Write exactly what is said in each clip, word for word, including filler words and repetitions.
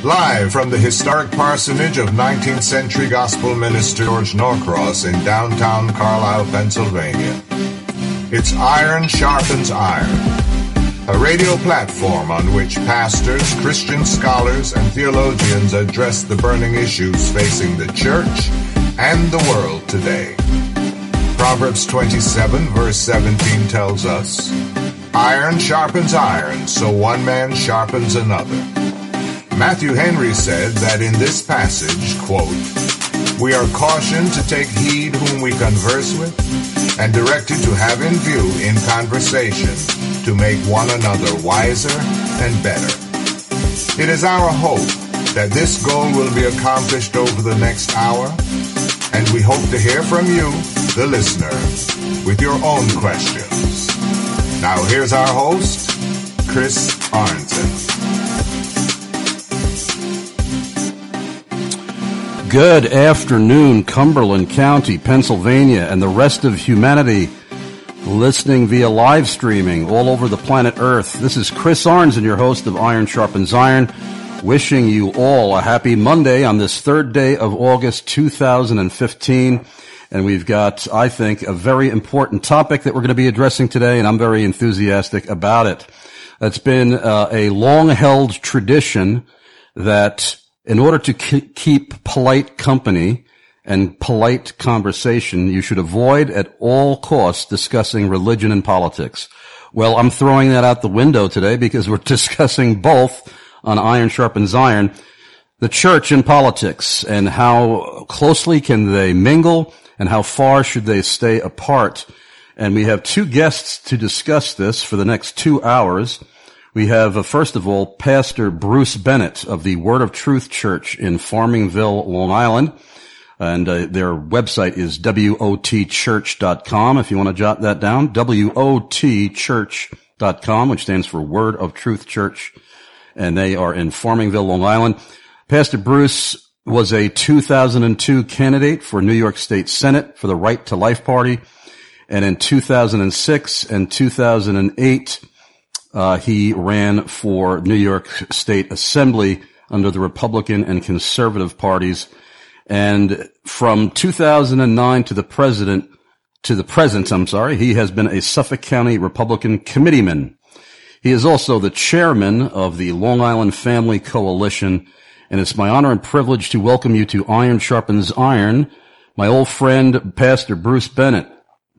Live from the historic parsonage of nineteenth century gospel minister George Norcross in downtown Carlisle, Pennsylvania. It's Iron Sharpens Iron, a radio platform on which pastors, Christian scholars, and theologians address the burning issues facing the church and the world today. Proverbs twenty-seven, verse seventeen tells us, "Iron sharpens iron, so one man sharpens another." Matthew Henry said that in this passage, quote, "We are cautioned to take heed whom we converse with, and directed to have in view in conversation to make one another wiser and better." It is our hope that this goal will be accomplished over the next hour, and we hope to hear from you, the listener, with your own questions. Now here's our host, Chris Arnzen. Good afternoon, Cumberland County, Pennsylvania, and the rest of humanity listening via live streaming all over the planet Earth. This is Chris Arnzen, your host of Iron Sharpens Iron, wishing you all a happy Monday on this third day of August two thousand fifteen. And we've got, I think, a very important topic that we're going to be addressing today, and I'm very enthusiastic about it. It's been uh, a long-held tradition that in order to keep polite company and polite conversation, you should avoid at all costs discussing religion and politics. Well, I'm throwing that out the window today because we're discussing both on Iron Sharpens Iron, the church and politics, and how closely can they mingle and how far should they stay apart. And we have two guests to discuss this for the next two hours. We have, uh, first of all, Pastor Bruce Bennett of the Word of Truth Church in Farmingville, Long Island. And uh, their website is W O T church dot com, if you want to jot that down, W O T church dot com, which stands for Word of Truth Church. And they are in Farmingville, Long Island. Pastor Bruce was a two thousand two candidate for New York State Senate for the Right to Life Party. And in two thousand six and two thousand eight, Uh, he ran for New York State Assembly under the Republican and Conservative parties. And from two thousand nine to the president, to the present, I'm sorry, he has been a Suffolk County Republican committeeman. He is also the chairman of the Long Island Family Coalition. And it's my honor and privilege to welcome you to Iron Sharpens Iron, my old friend, Pastor Bruce Bennett.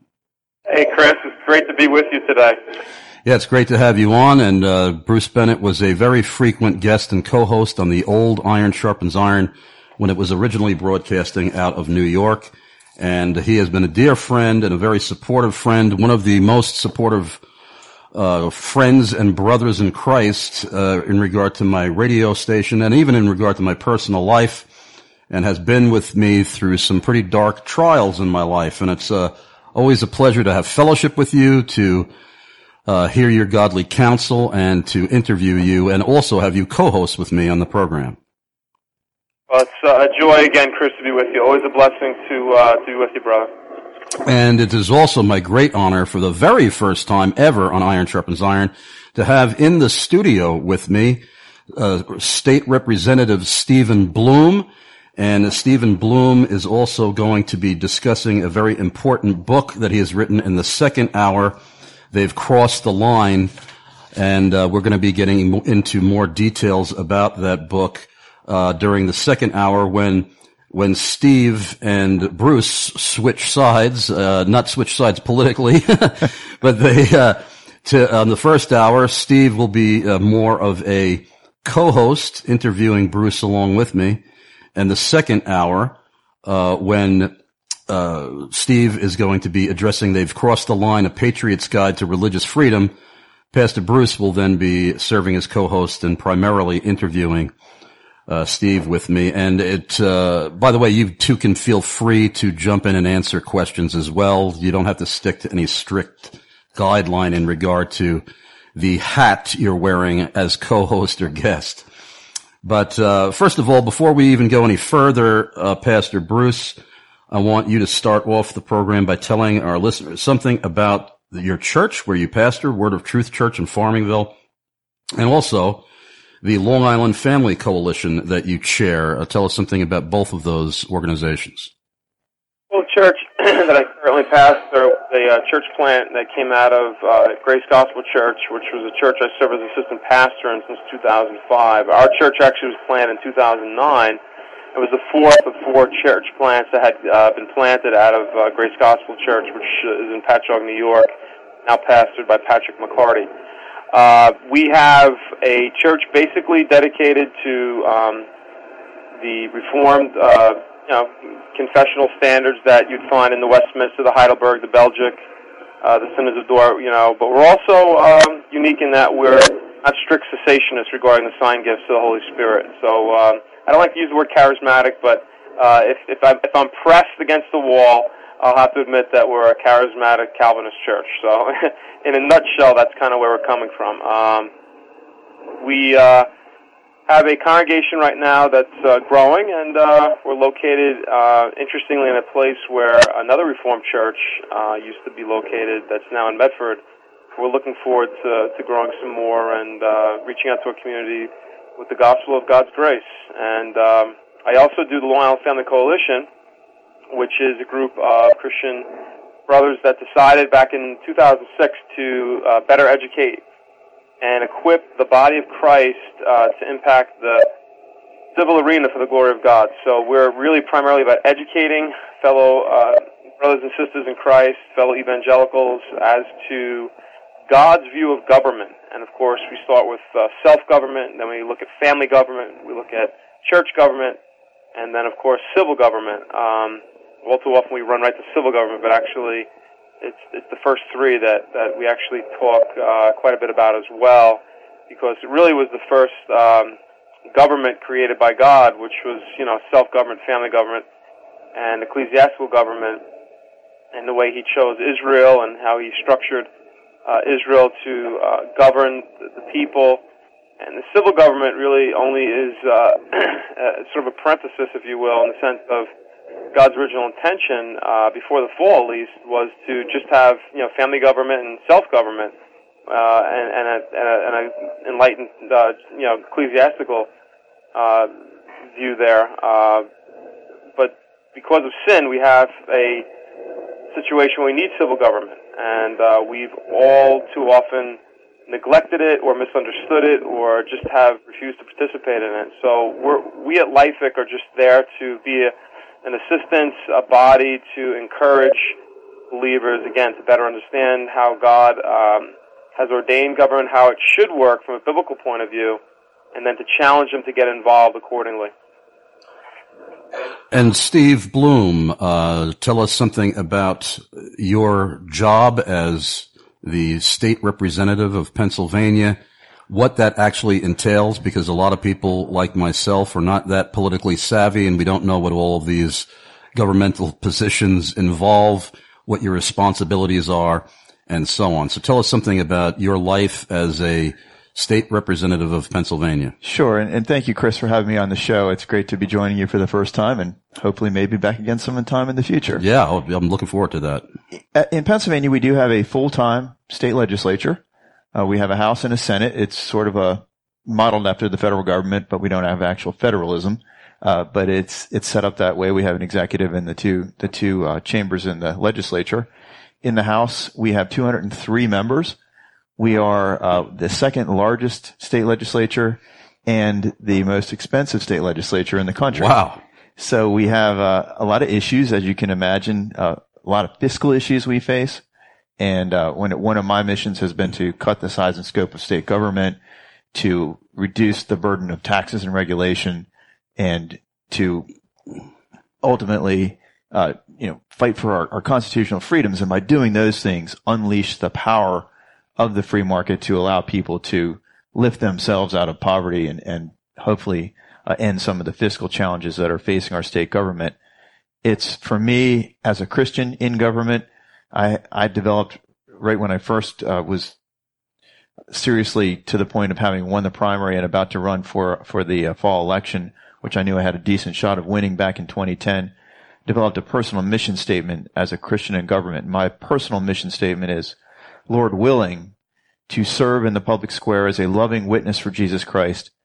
Hey, Chris, it's great to be with you today. Yeah, it's great to have you on, and uh, Bruce Bennett was a very frequent guest and co-host on the old Iron Sharpens Iron when it was originally broadcasting out of New York, and he has been a dear friend and a very supportive friend, one of the most supportive uh friends and brothers in Christ uh in regard to my radio station and even in regard to my personal life, and has been with me through some pretty dark trials in my life, and it's uh, always a pleasure to have fellowship with you, to Uh, hear your godly counsel, and to interview you, and also have you co-host with me on the program. Well, it's uh, a joy again, Chris, to be with you. Always a blessing to uh, to be with you, brother. And it is also my great honor for the very first time ever on Iron Sharpens Iron to have in the studio with me uh, State Representative Stephen Bloom. And Stephen Bloom is also going to be discussing a very important book that he has written in the second hour. They've crossed the line, and uh, we're going to be getting into more details about that book uh during the second hour when when Steve and Bruce switch sides, uh not switch sides politically, but they uh to on the first hour, Steve will be uh, more of a co-host interviewing Bruce along with me, and the second hour uh when Uh, Steve is going to be addressing They've Crossed the Line, A Patriot's Guide to Religious Freedom. Pastor Bruce will then be serving as co-host and primarily interviewing uh, Steve with me. And it, uh, by the way, you two can feel free to jump in and answer questions as well. You don't have to stick to any strict guideline in regard to the hat you're wearing as co-host or guest. But uh, first of all, before we even go any further, uh, Pastor Bruce, I want you to start off the program by telling our listeners something about your church where you pastor, Word of Truth Church in Farmingville, and also the Long Island Family Coalition that you chair. Uh, tell us something about both of those organizations. Well, the church that I currently pastor, the uh, church plant that came out of uh, Grace Gospel Church, which was a church I served as assistant pastor in since two thousand five. Our church actually was planted in two thousand nine. It was the fourth of four church plants that had uh, been planted out of uh, Grace Gospel Church, which is in Patchogue, New York, now pastored by Patrick McCarty. Uh, we have a church basically dedicated to um, the Reformed, uh, you know, confessional standards that you'd find in the Westminster, the Heidelberg, the Belgic, uh, the Synods of Dort, you know. But we're also um, unique in that we're not strict cessationists regarding the sign gifts of the Holy Spirit. So um, I don't like to use the word charismatic, but uh, if, if, I'm, if I'm pressed against the wall, I'll have to admit that we're a charismatic Calvinist church. So in a nutshell, that's kind of where we're coming from. Um, we uh, have a congregation right now that's uh, growing, and uh, we're located, uh, interestingly, in a place where another Reformed church uh, used to be located that's now in Medford. We're looking forward to, to growing some more and uh, reaching out to our community with the gospel of God's grace. And um, I also do the Long Island Family Coalition, which is a group of Christian brothers that decided back in two thousand six to uh, better educate and equip the body of Christ uh, to impact the civil arena for the glory of God. So we're really primarily about educating fellow uh, brothers and sisters in Christ, fellow evangelicals, as to God's view of government. And of course, we start with uh, self-government, and then we look at family government, we look at church government, and then, of course, civil government. Um, all too often we run right to civil government, but actually it's it's the first three that, that we actually talk uh, quite a bit about as well, because it really was the first um, government created by God, which was, you know, self-government, family government, and ecclesiastical government, and the way he chose Israel and how he structured uh, Israel to uh, govern the, the people. And the civil government really only is uh, sort of a parenthesis, if you will, in the sense of God's original intention, uh, before the fall at least, was to just have, you know, family government and self-government, uh, and, and, a, and, a, and a enlightened, uh, you know, ecclesiastical uh, view there. Uh, but because of sin, we have a situation where we need civil government, and uh, we've all too often neglected it or misunderstood it or just have refused to participate in it. So we're, we at LifeVic are just there to be a, an assistance, a body to encourage believers, again, to better understand how God um, has ordained government, how it should work from a biblical point of view, and then to challenge them to get involved accordingly. And Steve Bloom, uh, tell us something about your job as the state representative of Pennsylvania, what that actually entails, because a lot of people like myself are not that politically savvy and we don't know what all of these governmental positions involve, what your responsibilities are, and so on. So tell us something about your life as a state representative of Pennsylvania. Sure, and, and thank you, Chris, for having me on the show. It's great to be joining you for the first time and hopefully maybe back again sometime in the future. Yeah, I'm looking forward to that. In Pennsylvania, we do have a full-time state legislature. Uh, we have a House and a Senate. It's sort of a modeled after the federal government, but we don't have actual federalism. Uh, but it's it's set up that way. We have an executive and the two the two uh, chambers in the legislature. In the House, we have two hundred three members. We are uh, the second largest state legislature and the most expensive state legislature in the country. Wow. So we have uh, a lot of issues, as you can imagine, uh, a lot of fiscal issues we face. And uh, when it, one of my missions has been to cut the size and scope of state government, to reduce the burden of taxes and regulation, and to ultimately, uh, you know, fight for our, our constitutional freedoms. And by doing those things, unleash the power of the free market to allow people to lift themselves out of poverty and, and hopefully uh, end some of the fiscal challenges that are facing our state government. It's, for me, as a Christian in government, I, I developed right when I first uh, was seriously to the point of having won the primary and about to run for for the uh, fall election, which I knew I had a decent shot of winning back in twenty ten, developed a personal mission statement as a Christian in government. My personal mission statement is, Lord willing, to serve in the public square as a loving witness for Jesus Christ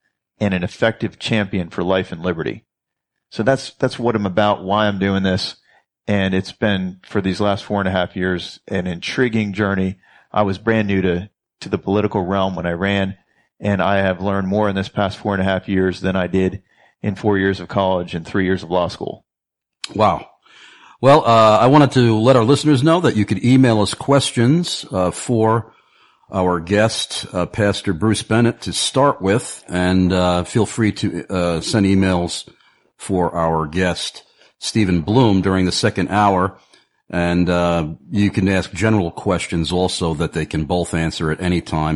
and an effective champion for life and liberty. So that's, that's what I'm about, why I'm doing this. And it's been, for these last four and a half years, an intriguing journey. I was brand new to, to the political realm when I ran, and I have learned more in this past four and a half years than I did in four years of college and three years of law school. Wow. Well, uh, I wanted to let our listeners know that you could email us questions, uh, for our guest, uh, Pastor Bruce Bennett, to start with, and, uh, feel free to, uh, send emails for our guest, Stephen Bloom, during the second hour. And, uh, you can ask general questions also that they can both answer at any time.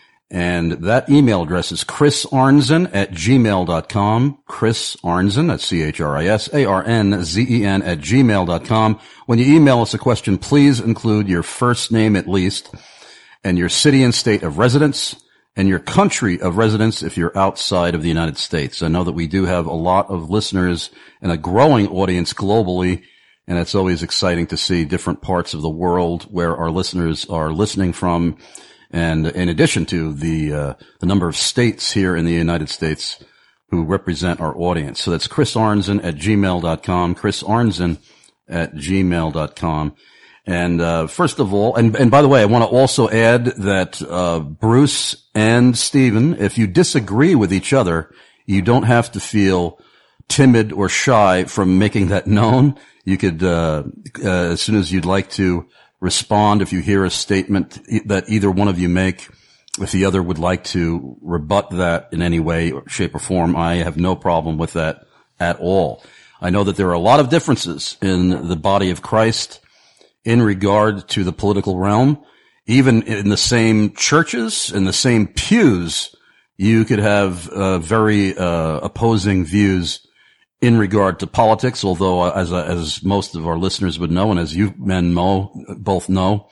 And that email address is Chris Arnzen at gmail dot com. Chris Arnzen, that's C H R I S A R N Z E N at gmail dot com. When you email us a question, please include your first name at least, and your city and state of residence, and your country of residence if you're outside of the United States. I know that we do have a lot of listeners and a growing audience globally, and it's always exciting to see different parts of the world where our listeners are listening from. And in addition to the, uh, the number of states here in the United States who represent our audience. So that's Chris Arnzen at gmail dot com, Chris Arnzen at gmail dot com. And, uh, first of all, and, and by the way, I want to also add that, uh, Bruce and Stephen, if you disagree with each other, you don't have to feel timid or shy from making that known. You could, uh, uh as soon as you'd like to, respond if you hear a statement that either one of you make. If the other would like to rebut that in any way, shape, or form, I have no problem with that at all. I know that there are a lot of differences in the body of Christ in regard to the political realm. Even in the same churches, in the same pews, you could have uh, very uh, opposing views in regard to politics, although uh, as uh, as most of our listeners would know, and as you men know, both know,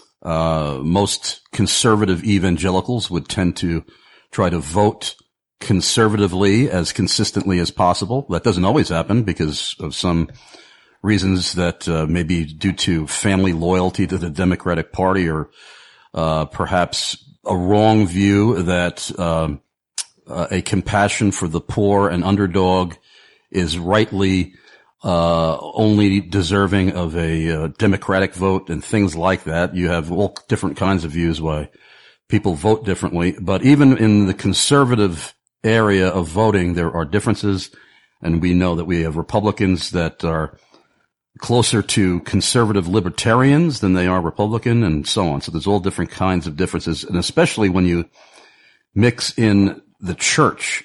uh most conservative evangelicals would tend to try to vote conservatively as consistently as possible. That doesn't always happen because of some reasons that uh, may be due to family loyalty to the Democratic Party, or uh perhaps a wrong view that um, uh, a compassion for the poor and underdog is rightly uh only deserving of a uh, Democratic vote and things like that. You have all different kinds of views why people vote differently. But even in the conservative area of voting, there are differences. And we know that we have Republicans that are closer to conservative libertarians than they are Republican, and so on. So there's all different kinds of differences. And especially when you mix in the church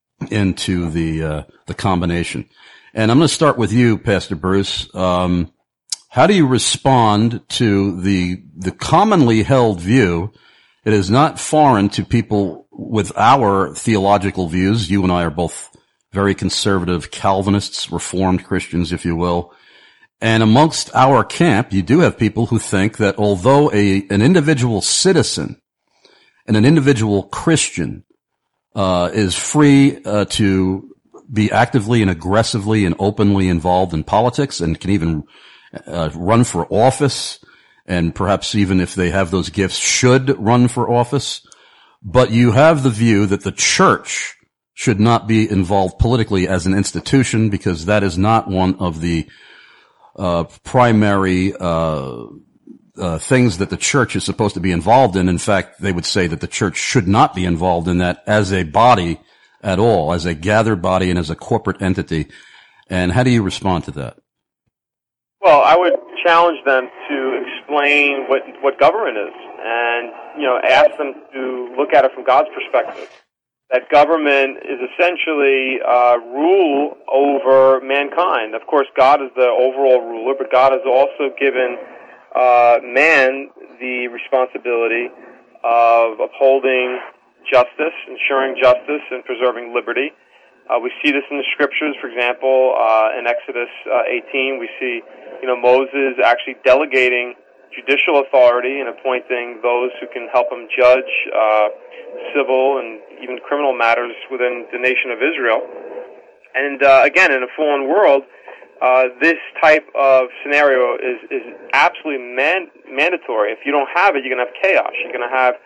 into the uh, the combination. And I'm going to start with you, Pastor Bruce. Um, how do you respond to the the commonly held view? It is not foreign to people with our theological views. You and I are both very conservative Calvinists, Reformed Christians, if you will. And amongst our camp, you do have people who think that although a an individual citizen and an individual Christian Uh, is free uh, to be actively and aggressively and openly involved in politics, and can even uh, run for office, and perhaps even if they have those gifts, should run for office. But you have the view that the church should not be involved politically as an institution, because that is not one of the uh, primary uh Uh, things that the church is supposed to be involved in. In fact, they would say that the church should not be involved in that as a body at all, as a gathered body and as a corporate entity. And how do you respond to that? Well, I would challenge them to explain what what government is, and you know, ask them to look at it from God's perspective. That government is essentially uh, rule over mankind. Of course, God is the overall ruler, but God has also given Uh, man the responsibility of upholding justice, ensuring justice, and preserving liberty. Uh, we see this in the scriptures. For example, uh, in Exodus uh, eighteen, we see, you know, Moses actually delegating judicial authority and appointing those who can help him judge uh, civil and even criminal matters within the nation of Israel. And uh, again, in a fallen world, Uh, this type of scenario is, is absolutely man- mandatory. If you don't have it, you're going to have chaos. You're going to have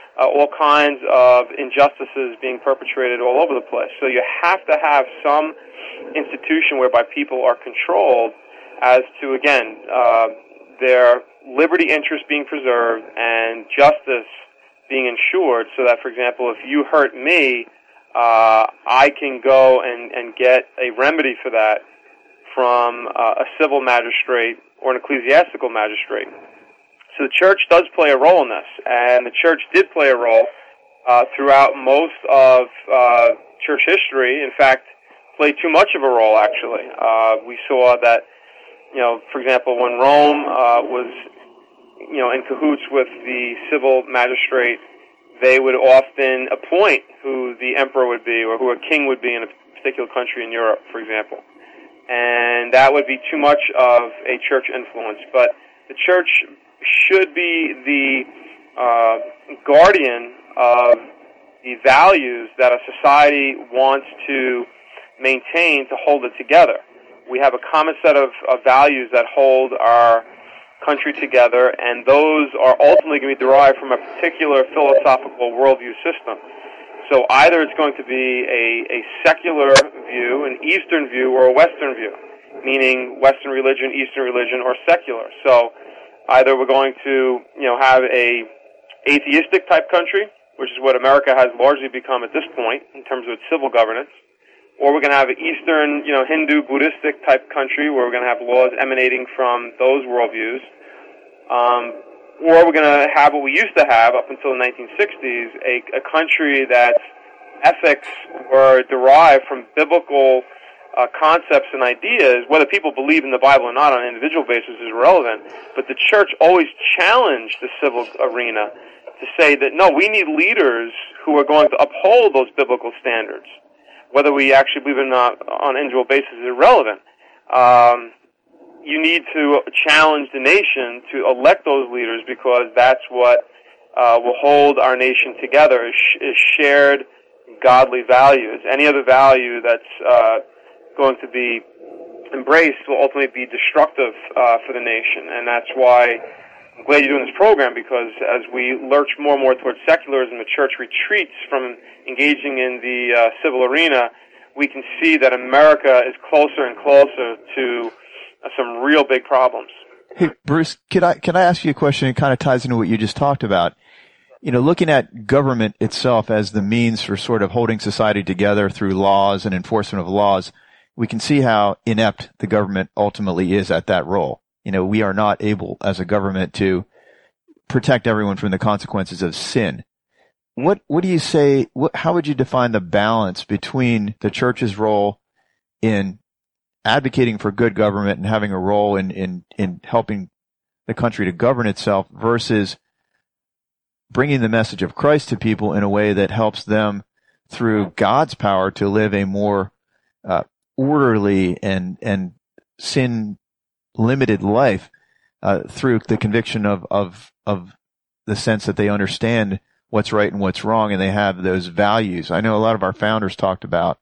uh, all kinds of injustices being perpetrated all over the place. So you have to have some institution whereby people are controlled as to, again, uh, their liberty interest being preserved and justice being ensured, so that, for example, if you hurt me, uh, I can go and, and get a remedy for that from uh, a civil magistrate or an ecclesiastical magistrate. So the church does play a role in this, and the church did play a role uh, throughout most of uh, church history. In fact, played too much of a role, actually. Uh, we saw that, you know, for example, when Rome uh, was, you know, in cahoots with the civil magistrate, they would often appoint who the emperor would be or who a king would be in a particular country in Europe, for example. And that would be too much of a church influence. But the church should be the uh, guardian of the values that a society wants to maintain to hold it together. We have a common set of, of values that hold our country together, and those are ultimately going to be derived from a particular philosophical worldview system. So either it's going to be a, a secular view, an Eastern view, or a Western view, meaning Western religion, Eastern religion, or secular. So either we're going to, you know, have a atheistic type country, which is what America has largely become at this point in terms of its civil governance, or we're going to have an Eastern, you know, Hindu, Buddhistic type country where we're going to have laws emanating from those worldviews. Um, or we're going to have what we used to have up until the nineteen sixties, a, a country that ethics were derived from biblical uh, concepts and ideas. Whether people believe in the Bible or not on an individual basis is irrelevant, but the church always challenged the civil arena to say that, no, we need leaders who are going to uphold those biblical standards. Whether we actually believe it or not on an individual basis is irrelevant. Um, you need to challenge the nation to elect those leaders, because that's what uh, will hold our nation together, is, sh- is shared godly values. Any other value that's uh, going to be embraced will ultimately be destructive uh, for the nation, and that's why I'm glad you're doing this program, because as we lurch more and more towards secularism, the church retreats from engaging in the uh, civil arena, we can see that America is closer and closer to uh, some real big problems. Hey, Bruce, can I, can I ask you a question? It kind of ties into what you just talked about. You know, looking at government itself as the means for sort of holding society together through laws and enforcement of laws, we can see how inept the government ultimately is at that role. You know, we are not able as a government to protect everyone from the consequences of sin. What, what do you say, what, how would you define the balance between the church's role in advocating for good government and having a role in, in, in helping the country to govern itself versus bringing the message of Christ to people in a way that helps them through God's power to live a more uh, orderly and, and sin limited life uh, through the conviction of, of, of the sense that they understand what's right and what's wrong, and they have those values. I know a lot of our founders talked about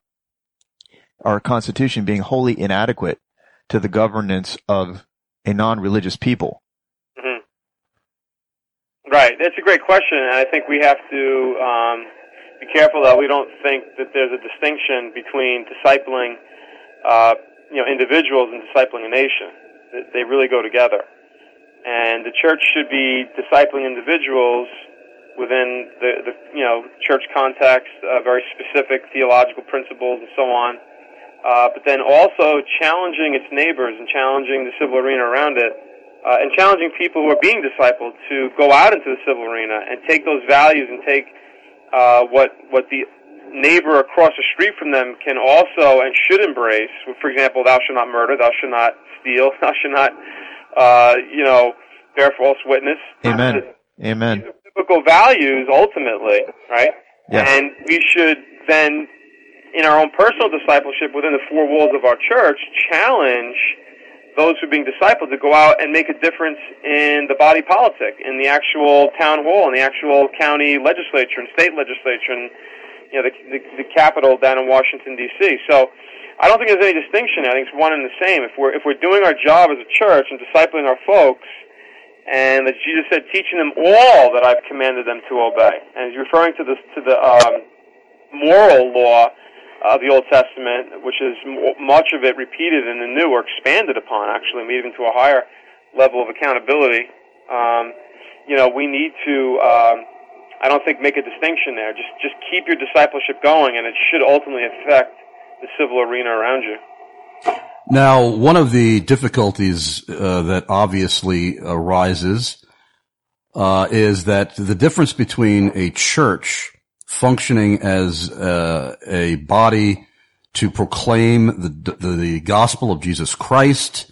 our Constitution being wholly inadequate to the governance of a non-religious people. Mm-hmm. Right. That's a great question, and I think we have to um, be careful that we don't think that there's a distinction between discipling uh, you know, individuals and discipling a nation. They really go together. And the church should be discipling individuals within the, the you know, church context, uh, very specific theological principles and so on, uh, but then also challenging its neighbors and challenging the civil arena around it, uh, and challenging people who are being discipled to go out into the civil arena and take those values and take uh, what what the neighbor across the street from them can also and should embrace. For example, thou shalt not murder, thou shalt not steal, thou shalt not, uh, you know, bear false witness. Amen. Amen. These are biblical values, ultimately, right? Yes. And we should then, in our own personal discipleship within the four walls of our church, challenge those who are being discipled to go out and make a difference in the body politic, in the actual town hall, in the actual county legislature and state legislature, and you know, the, the, the Capitol down in Washington, D C So I don't think there's any distinction. I think it's one and the same. If we're if we're doing our job as a church and discipling our folks, And as Jesus said, teaching them all that I've commanded them to obey. And he's referring to, this, to the um, moral law of the Old Testament, which is m- much of it repeated in the New, or expanded upon, actually, even to a higher level of accountability. Um, you know, we need to, um, I don't think, make a distinction there. Just, just keep your discipleship going, and it should ultimately affect the civil arena around you. Now, one of the difficulties uh, that obviously arises uh, is that the difference between a church functioning as uh, a body to proclaim the, the, the gospel of Jesus Christ,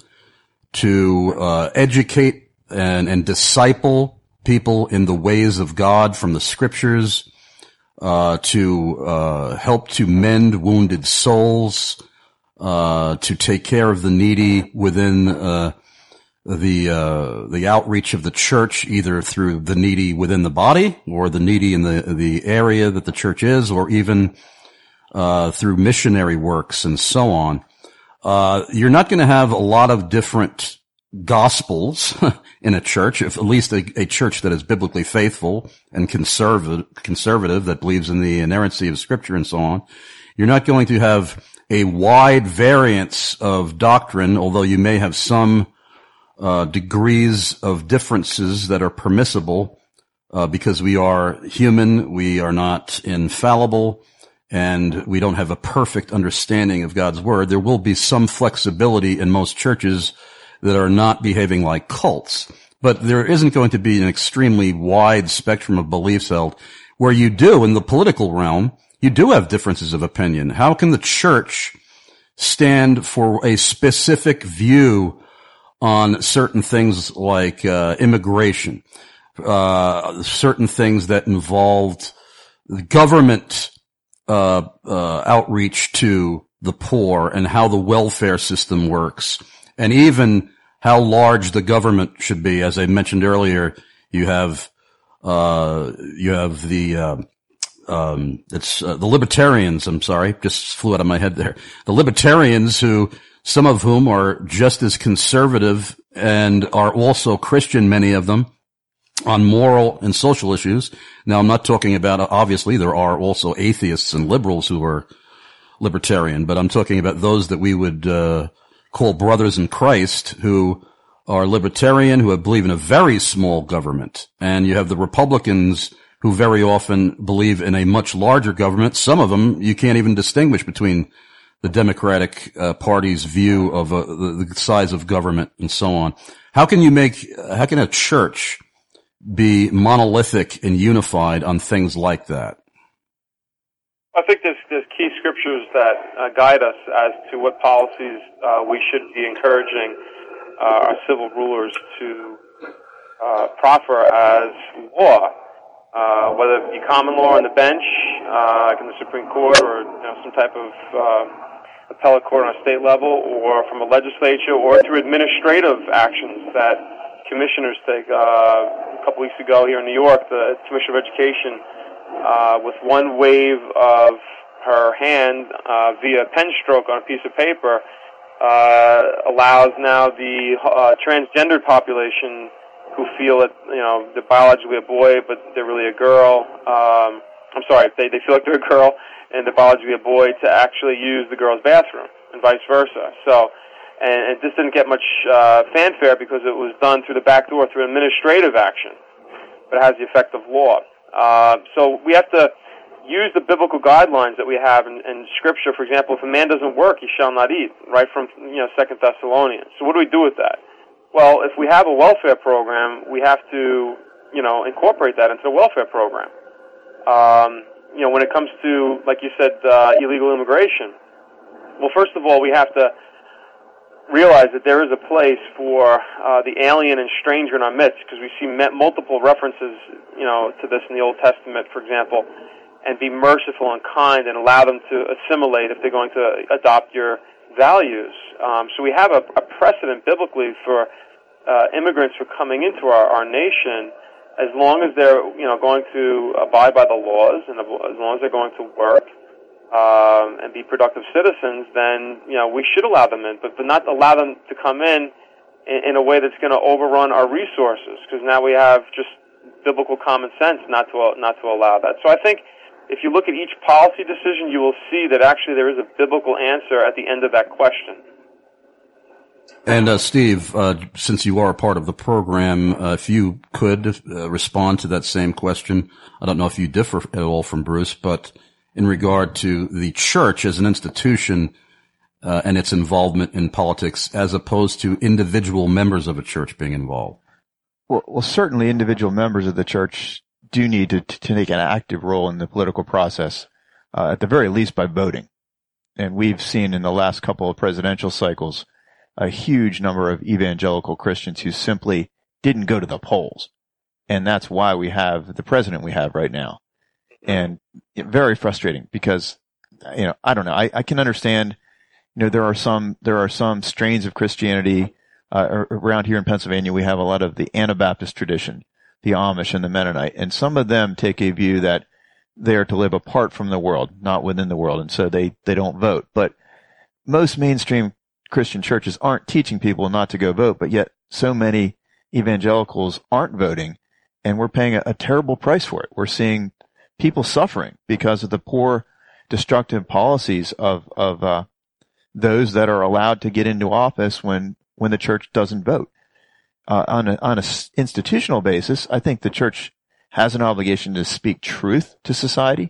to uh, educate and, and disciple people in the ways of God from the scriptures, uh, to uh, help to mend wounded souls, uh, to take care of the needy within uh, the uh, the outreach of the church, either through the needy within the body or the needy in the the area that the church is, or even uh, through missionary works and so on. Uh, you're not going to have a lot of different gospels in a church, if at least a, a church that is biblically faithful and conservative, conservative that believes in the inerrancy of Scripture and so on. You're not going to have a wide variance of doctrine, although you may have some uh, degrees of differences that are permissible uh, because we are human, we are not infallible, and we don't have a perfect understanding of God's Word. There will be some flexibility in most churches that are not behaving like cults. But there isn't going to be an extremely wide spectrum of beliefs held where you do, in the political realm, you do have differences of opinion. How can the church stand for a specific view on certain things like uh, immigration, uh, certain things that involved government uh, uh, outreach to the poor and how the welfare system works, and even how large the government should be? As I mentioned earlier, you have uh, you have the uh, um, it's uh, the libertarians. I'm sorry, just flew out of my head there. The libertarians, who some of whom are just as conservative and are also Christian, many of them, on moral and social issues. Now, I'm not talking about, obviously, there are also atheists and liberals who are libertarian, but I'm talking about those that we would uh, call brothers in Christ, who are libertarian, who believe in a very small government. And you have the Republicans, who very often believe in a much larger government. Some of them, you can't even distinguish between the Democratic uh, Party's view of uh, the, the size of government and so on. How can you make, how can a church be monolithic and unified on things like that? I think there's, there's key scriptures that uh, guide us as to what policies uh, we should be encouraging uh, our civil rulers to uh, proffer as law, uh, whether it be common law on the bench, uh, like in the Supreme Court, or you know, some type of uh, appellate court on a state level, or from a legislature, or through administrative actions that commissioners take. Uh, a couple weeks ago here in New York, the Commissioner of Education, uh, with one wave of her hand uh, via pen stroke on a piece of paper, uh, allows now the uh, transgendered population who feel that, you know, they're biologically a boy, but they're really a girl. Um, I'm sorry, they, they feel like they're a girl and they're biologically a boy, to actually use the girl's bathroom, and vice versa. So, and it just didn't get much uh, fanfare because it was done through the back door, through administrative action, but it has the effect of law. Uh, so we have to use the biblical guidelines that we have in, in Scripture. For example, if a man doesn't work, he shall not eat, right from, you know, Second Thessalonians. So what do we do with that? Well, if we have a welfare program, we have to, you know, incorporate that into the welfare program. Um, you know, when it comes to, like you said, uh, illegal immigration, well, first of all, we have to realize that there is a place for uh, the alien and stranger in our midst, because we see multiple references, you know, to this in the Old Testament, for example, and be merciful and kind and allow them to assimilate if they're going to adopt your values. Um, so we have a, a precedent biblically for uh, immigrants for coming into our, our nation, as long as they're, you know, going to abide by the laws and as long as they're going to work um, and be productive citizens, then, you know, we should allow them in, but, but not allow them to come in in, in a way that's going to overrun our resources, because now we have just biblical common sense not to not to allow that. So I think if you look at each policy decision, you will see that actually there is a biblical answer at the end of that question. And uh, Steve, uh, since you are a part of the program, uh, if you could uh, respond to that same question. I don't know if you differ at all from Bruce, but in regard to the church as an institution uh, and its involvement in politics, as opposed to individual members of a church being involved. Well, well certainly individual members of the church do need to, to take an active role in the political process, uh, at the very least by voting. And we've seen in the last couple of presidential cycles a huge number of evangelical Christians who simply didn't go to the polls. And that's why we have the president we have right now. And it, very frustrating because, you know, I don't know. I, I can understand, you know, there are some, there are some strains of Christianity, uh, around here in Pennsylvania. We have a lot of the Anabaptist tradition, the Amish and the Mennonite. And some of them take a view that they are to live apart from the world, not within the world. And so they, they don't vote. But most mainstream Christian churches aren't teaching people not to go vote, but yet so many evangelicals aren't voting, and we're paying a, a terrible price for it. We're seeing people suffering because of the poor, destructive policies of of uh, those that are allowed to get into office when when the church doesn't vote. Uh, on a on a institutional basis, I think the church has an obligation to speak truth to society.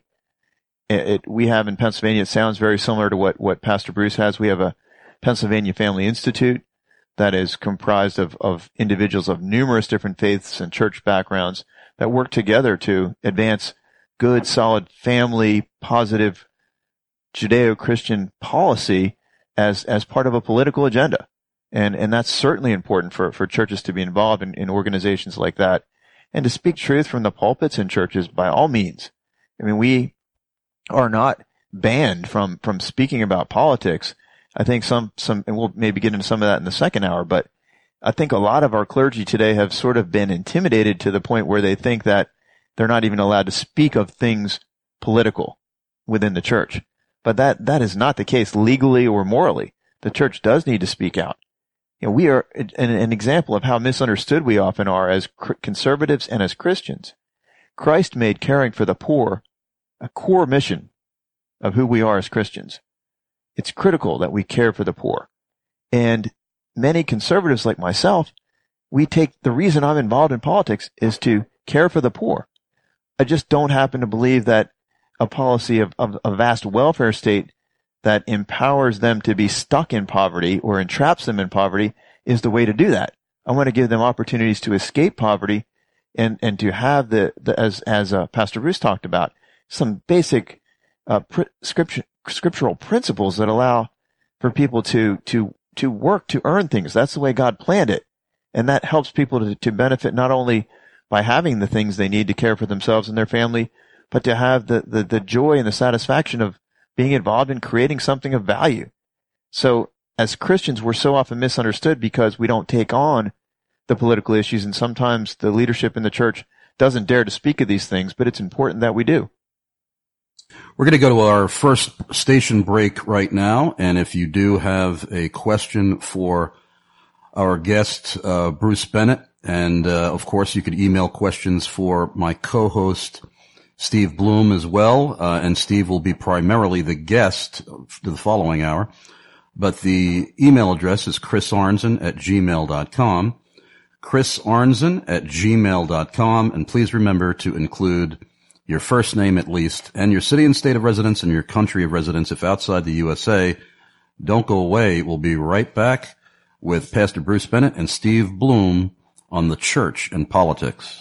It, it, we have in Pennsylvania, it sounds very similar to what what Pastor Bruce has. We have a Pennsylvania Family Institute that is comprised of, of individuals of numerous different faiths and church backgrounds that work together to advance good, solid, family, positive Judeo-Christian policy as, as part of a political agenda. And, and that's certainly important for, for churches to be involved in, in organizations like that and to speak truth from the pulpits in churches by all means. I mean, we are not banned from, from speaking about politics. I think some, some, and we'll maybe get into some of that in the second hour, but I think a lot of our clergy today have sort of been intimidated to the point where they think that they're not even allowed to speak of things political within the church. But that, that is not the case legally or morally. The church does need to speak out. You know, we are an, an example of how misunderstood we often are as conservatives and as Christians. Christ made caring for the poor a core mission of who we are as Christians. It's critical that we care for the poor. And many conservatives like myself, we take the reason I'm involved in politics is to care for the poor. I just don't happen to believe that a policy of, of a vast welfare state that empowers them to be stuck in poverty or entraps them in poverty is the way to do that. I want to give them opportunities to escape poverty and, and to have the, the as, as uh, Pastor Bruce talked about, some basic uh, pr- scripture, scriptural principles that allow for people to, to, to work to earn things. That's the way God planned it. And that helps people to, to benefit not only by having the things they need to care for themselves and their family, but to have the, the, the joy and the satisfaction of being involved in creating something of value. So as Christians, we're so often misunderstood because we don't take on the political issues. And sometimes the leadership in the church doesn't dare to speak of these things, but it's important that we do. We're going to go to our first station break right now, and if you do have a question for our guest, uh, Bruce Bennett, and uh, of course you could email questions for my co-host, Steve Bloom, as well, uh, and Steve will be primarily the guest to the following hour, but the email address is chris arnzen at gmail dot com, chris arnzen at gmail dot com, and please remember to include your first name at least, and your city and state of residence and your country of residence if outside the U S A. Don't go away. We'll be right back with Pastor Bruce Bennett and Steve Bloom on the church and politics.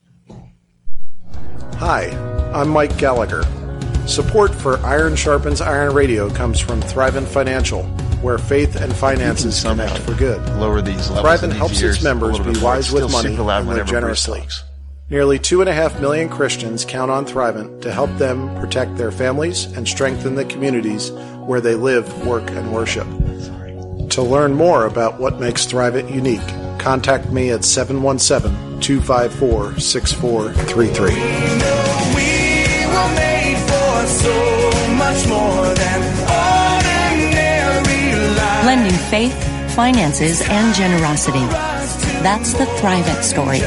Hi, I'm Mike Gallagher. Support for Iron Sharpens Iron Radio comes from Thrivent Financial, where faith and finances connect for good. Lower these levels. Thrivent helps its members be wise with money and live generously. Nearly two and a half million Christians count on Thrivent to help them protect their families and strengthen the communities where they live, work, and worship. To learn more about what makes Thrivent unique, contact me at seven one seven, two five four, six four three three. We know we were made for so much more than ordinary life. Blending faith, finances, and generosity. That's the Thrivent story.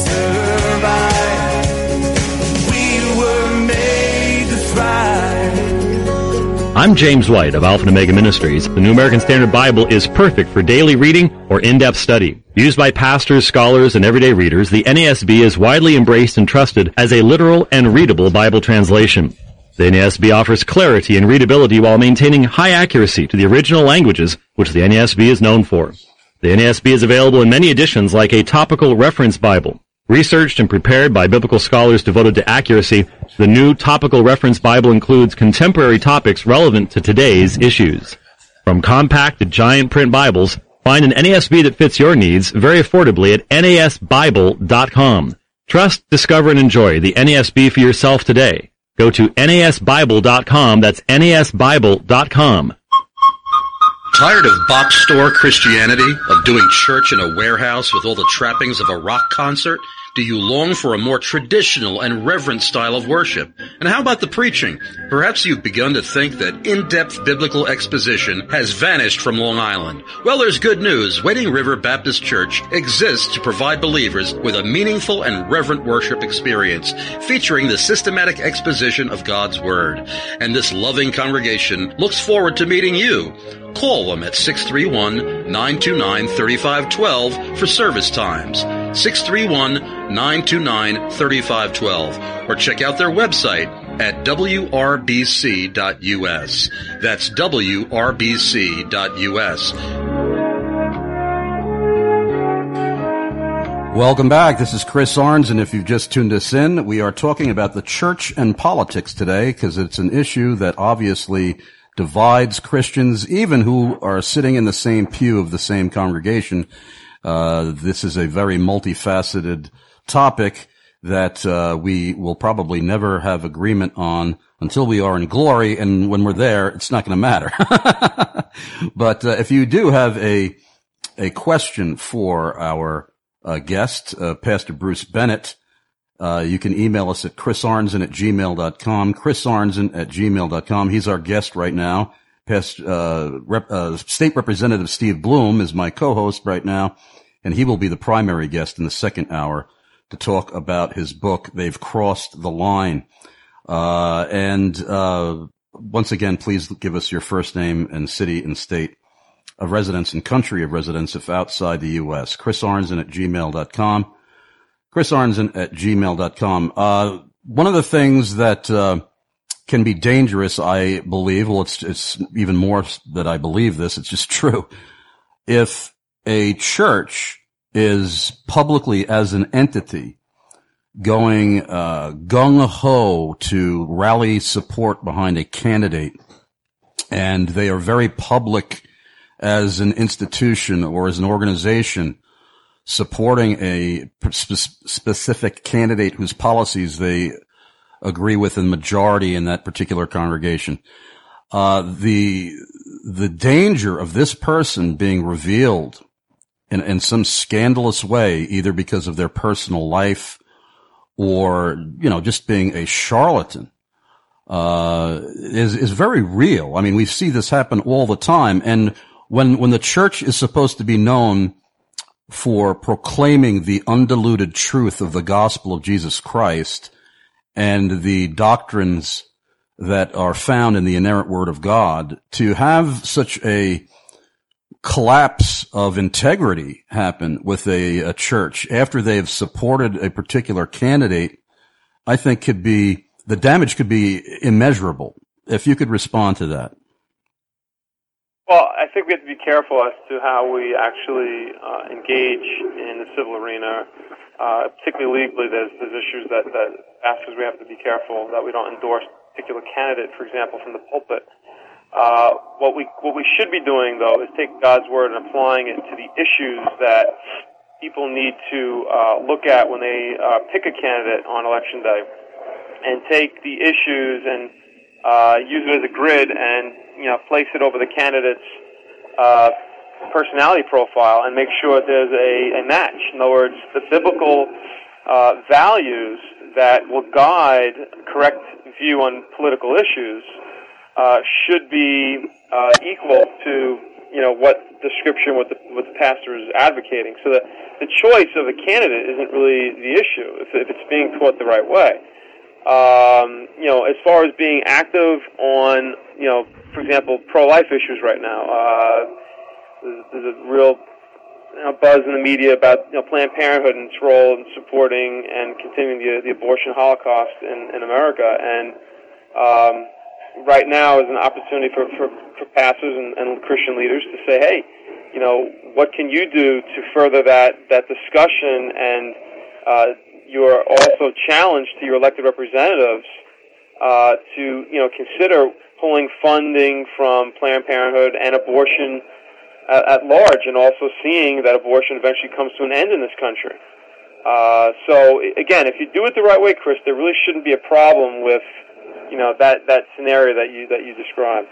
We were made to thrive. I'm James White of Alpha and Omega Ministries. The New American Standard Bible is perfect for daily reading or in-depth study. Used by pastors, scholars, and everyday readers, the N A S B is widely embraced and trusted as a literal and readable Bible translation. The N A S B offers clarity and readability while maintaining high accuracy to the original languages, which the N A S B is known for. The N A S B is available in many editions like a topical reference Bible. Researched and prepared by biblical scholars devoted to accuracy, the new Topical Reference Bible includes contemporary topics relevant to today's issues. From compact to giant print Bibles, find an N A S B that fits your needs very affordably at N A S Bible dot com. Trust, discover, and enjoy the N A S B for yourself today. Go to N A S Bible dot com. That's N A S Bible dot com. Tired of box store Christianity, of doing church in a warehouse with all the trappings of a rock concert? Do you long for a more traditional and reverent style of worship? And how about the preaching? Perhaps you've begun to think that in-depth biblical exposition has vanished from Long Island. Well, there's good news. Wading River Baptist Church exists to provide believers with a meaningful and reverent worship experience, featuring the systematic exposition of God's Word. And this loving congregation looks forward to meeting you. Call them at six three one, nine two nine, three five one two for service times. six three one, nine two nine, three five one two, or check out their website at W R B C dot U S. That's W R B C dot U S. Welcome back. This is Chris Arns, and if you've just tuned us in, we are talking about the church and politics today because it's an issue that obviously divides Christians, even who are sitting in the same pew of the same congregation. Uh, this is a very multifaceted topic that uh, we will probably never have agreement on until we are in glory, and when we're there, it's not going to matter. But uh, if you do have a a question for our uh, guest, uh, Pastor Bruce Bennett, uh, you can email us at chris arnzen at gmail dot com, chris arnzen at gmail dot com. He's our guest right now. Past, uh, Rep, uh, State Representative Steve Bloom is my co-host right now, and he will be the primary guest in the second hour to talk about his book, They've Crossed the Line. Uh, and, uh, once again, please give us your first name and city and state of residence and country of residence if outside the U S. chris arnzen at gmail dot com. chris arnzen at gmail dot com. Uh, one of the things that, uh, can be dangerous, I believe. Well, it's, it's even more that I believe this. It's just true. If a church is publicly as an entity going, uh, gung-ho to rally support behind a candidate, and they are very public as an institution or as an organization supporting a spe- specific candidate whose policies they agree with the majority in that particular congregation. Uh, the, the danger of this person being revealed in, in some scandalous way, either because of their personal life or, you know, just being a charlatan, uh, is, is very real. I mean, we see this happen all the time. And when, when the church is supposed to be known for proclaiming the undiluted truth of the gospel of Jesus Christ, and the doctrines that are found in the inerrant word of God, to have such a collapse of integrity happen with a, a church after they have supported a particular candidate, I think could be, the damage could be immeasurable. If you could respond to that. Well, I think we have to be careful as to how we actually uh, engage in the civil arena. Uh, particularly legally, there's, there's issues that, that pastors, we have to be careful that we don't endorse a particular candidate, for example, from the pulpit. Uh, what we what we should be doing, though, is take God's word and applying it to the issues that people need to uh, look at when they uh, pick a candidate on election day, and take the issues and uh, use it as a grid and, you know, place it over the candidate's uh personality profile and make sure there's a, a match. In other words, the biblical uh, values that will guide correct view on political issues uh, should be uh, equal to, you know, what description what the what the pastor is advocating. So the the choice of a candidate isn't really the issue if, if it's being taught the right way. Um, you know, as far as being active on, you know, for example, pro-life issues right now, uh, there's, there's a real you know, buzz in the media about you know Planned Parenthood and its role in supporting and continuing the the abortion holocaust in, in America, and um, right now is an opportunity for, for, for pastors and, and Christian leaders to say, hey, you know, what can you do to further that, that discussion? And uh, you're also challenged to your elected representatives uh, to, you know, consider pulling funding from Planned Parenthood and abortion at, at large, and also seeing that abortion eventually comes to an end in this country. Uh, so, again, if you do it the right way, Chris, there really shouldn't be a problem with you know, that, that scenario that you, that you described.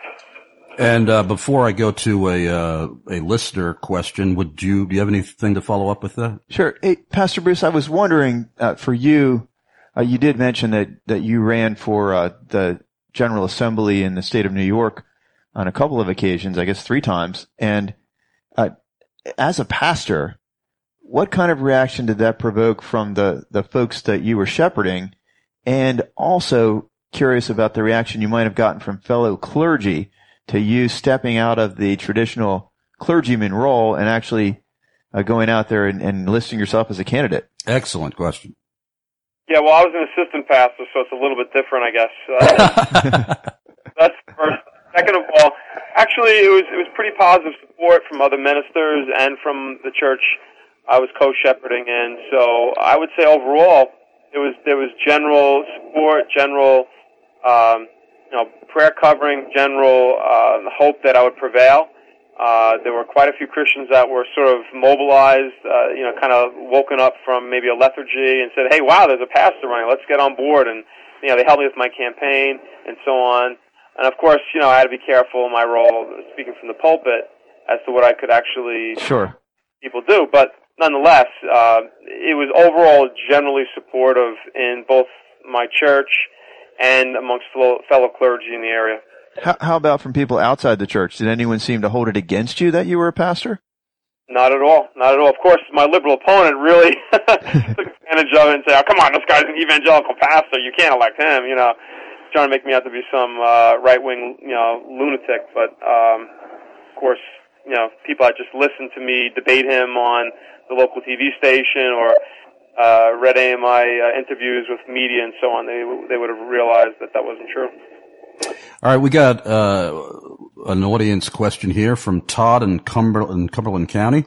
And, uh, before I go to a, uh, a listener question, would you, do you have anything to follow up with that? Sure. Hey, Pastor Bruce, I was wondering, uh, for you, uh, you did mention that, that you ran for, uh, the General Assembly in the state of New York on a couple of occasions, I guess three times. And, uh, as a pastor, what kind of reaction did that provoke from the, the folks that you were shepherding? And also, curious about the reaction you might have gotten from fellow clergy to you stepping out of the traditional clergyman role and actually uh, going out there and, and listing yourself as a candidate. Excellent question. Yeah, well, I was an assistant pastor, so it's a little bit different, I guess. Uh, that's first. Second of all, actually, it was it was pretty positive support from other ministers and from the church I was co-shepherding in. So I would say overall, it was there was general support, general Um, you know, prayer covering, general uh, hope that I would prevail. Uh, there were quite a few Christians that were sort of mobilized, uh, you know, kind of woken up from maybe a lethargy and said, hey, wow, there's a pastor running. Let's get on board. And, you know, they helped me with my campaign and so on. And, of course, you know, I had to be careful in my role, speaking from the pulpit, as to what I could actually sure. people do. But nonetheless, uh, it was overall generally supportive in both my church and amongst fellow clergy in the area. How, how about from people outside the church? Did anyone seem to hold it against you that you were a pastor? Not at all. Not at all. Of course, my liberal opponent really took advantage of it and said, oh, come on, this guy's an evangelical pastor. You can't elect him, you know, trying to make me out to be some uh, right-wing, you know, lunatic. But, um, of course, you know, people that just listened to me debate him on the local T V station or Uh, read any of my uh, interviews with media and so on, they they would have realized that that wasn't true. All right, we got uh, an audience question here from Todd in Cumberland, Cumberland County.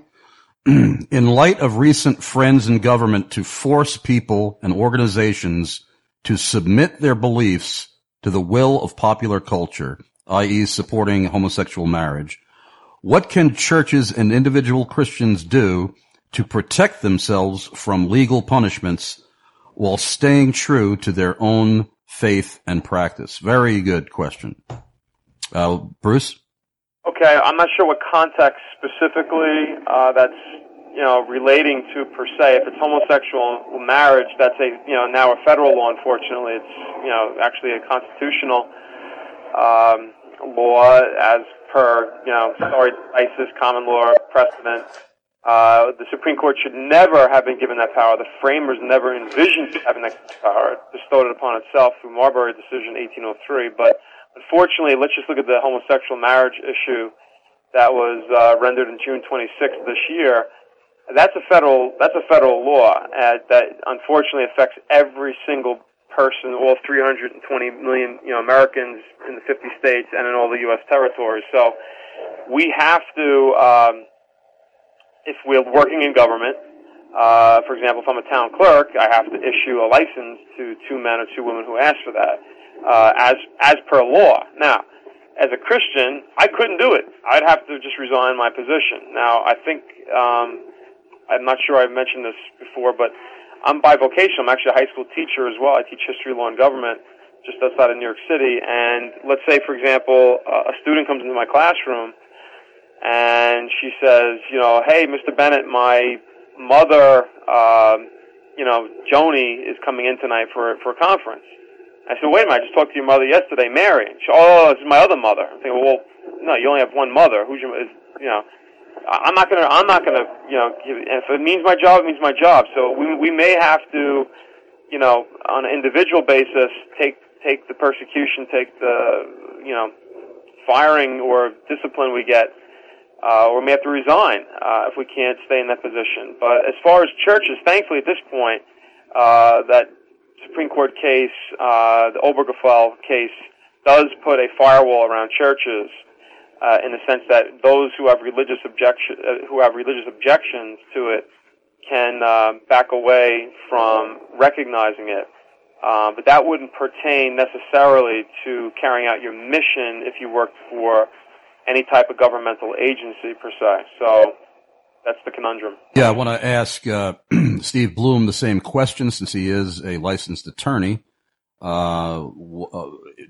In light of recent friends in government to force people and organizations to submit their beliefs to the will of popular culture, that is supporting homosexual marriage, what can churches and individual Christians do to protect themselves from legal punishments while staying true to their own faith and practice? Very good question. Uh, Bruce? Okay, I'm not sure what context specifically uh, that's, you know, relating to per se. If it's homosexual marriage, that's a, you know, now a federal law, unfortunately. It's, you know, actually a constitutional um, law as per, you know, stare decisis, common law precedent. Uh, the Supreme Court should never have been given that power. The framers never envisioned having that power. It bestowed it upon itself through Marbury decision eighteen oh three. But unfortunately, let's just look at the homosexual marriage issue that was uh, rendered in June twenty-sixth this year. That's a federal, that's a federal law uh, that unfortunately affects every single person, all three hundred twenty million, you know, Americans in the fifty states and in all the U S territories. So we have to, um, if we're working in government, uh, for example, if I'm a town clerk, I have to issue a license to two men or two women who ask for that, uh, as, as per law. Now, as a Christian, I couldn't do it. I'd have to just resign my position. Now, I think, um, I'm not sure I've mentioned this before, but I'm bivocational. I'm actually a high school teacher as well. I teach history, law, and government just outside of New York City. And let's say, for example, uh, a student comes into my classroom and she says, you know, hey, Mister Bennett, my mother, um, you know, Joni is coming in tonight for for a conference. I said, wait a minute, I just talked to your mother yesterday, Mary. She, oh, this is my other mother. I'm thinking, well, no, you only have one mother. Who's your? Is, you know, I'm not gonna, I'm not gonna, you know, give, if it means my job, it means my job. So we we may have to, you know, on an individual basis, take take the persecution, take the, you know, firing or discipline we get, uh, or we may have to resign uh, if we can't stay in that position. But as far as churches, thankfully at this point, uh, that Supreme Court case, uh, the Obergefell case, does put a firewall around churches. Uh, in the sense that those who have religious objection, uh, who have religious objections to it, can uh, back away from recognizing it. Uh, but that wouldn't pertain necessarily to carrying out your mission if you worked for any type of governmental agency per se. So that's the conundrum. Yeah, I want to ask uh, Steve Bloom the same question, since he is a licensed attorney. Uh, w- uh,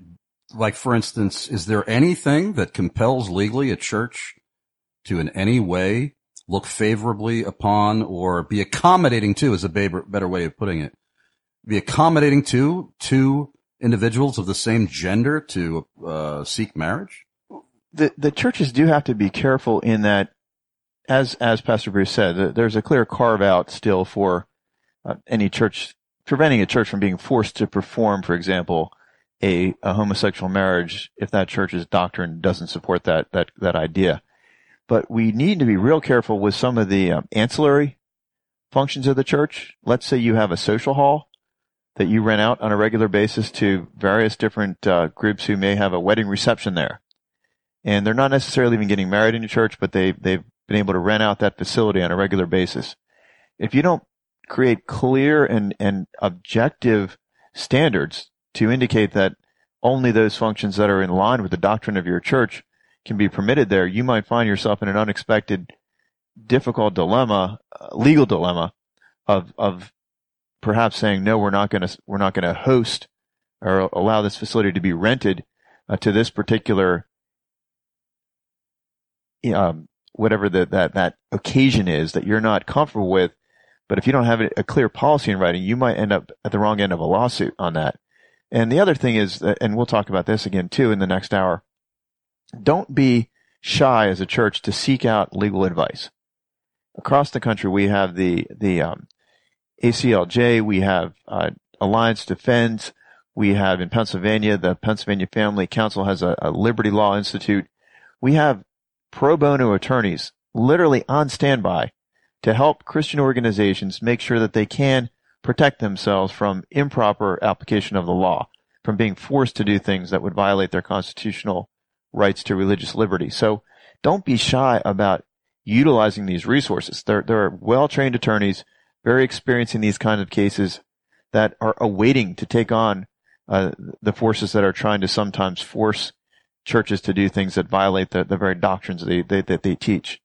Like, for instance, is there anything that compels legally a church to in any way look favorably upon or be accommodating to, is a better way of putting it, be accommodating to two individuals of the same gender to uh, seek marriage? The the churches do have to be careful in that, as as Pastor Bruce said, there's a clear carve-out still for uh, any church, preventing a church from being forced to perform, for example, A, a homosexual marriage if that church's doctrine doesn't support that that that idea. But we need to be real careful with some of the um, ancillary functions of the church. Let's say you have a social hall that you rent out on a regular basis to various different uh, groups who may have a wedding reception there. And they're not necessarily even getting married in your church, but they, they've been able to rent out that facility on a regular basis. If you don't create clear and, and objective standards to indicate that only those functions that are in line with the doctrine of your church can be permitted there, you might find yourself in an unexpected, difficult dilemma, uh, legal dilemma of, of perhaps saying, no, we're not going to, we're not going to host or allow this facility to be rented uh, to this particular, um, whatever the, that, that occasion is that you're not comfortable with. But if you don't have a clear policy in writing, you might end up at the wrong end of a lawsuit on that. And the other thing is, that, and we'll talk about this again too in the next hour, don't be shy as a church to seek out legal advice. Across the country, we have the, the, um, A C L J, we have, uh, Alliance Defends, we have in Pennsylvania, the Pennsylvania Family Council has a, a Liberty Law Institute. We have pro bono attorneys literally on standby to help Christian organizations make sure that they can protect themselves from improper application of the law, from being forced to do things that would violate their constitutional rights to religious liberty. So don't be shy about utilizing these resources. There, there are well-trained attorneys, very experienced in these kinds of cases, that are awaiting to take on uh, the forces that are trying to sometimes force churches to do things that violate the, the very doctrines they, they, that they teach.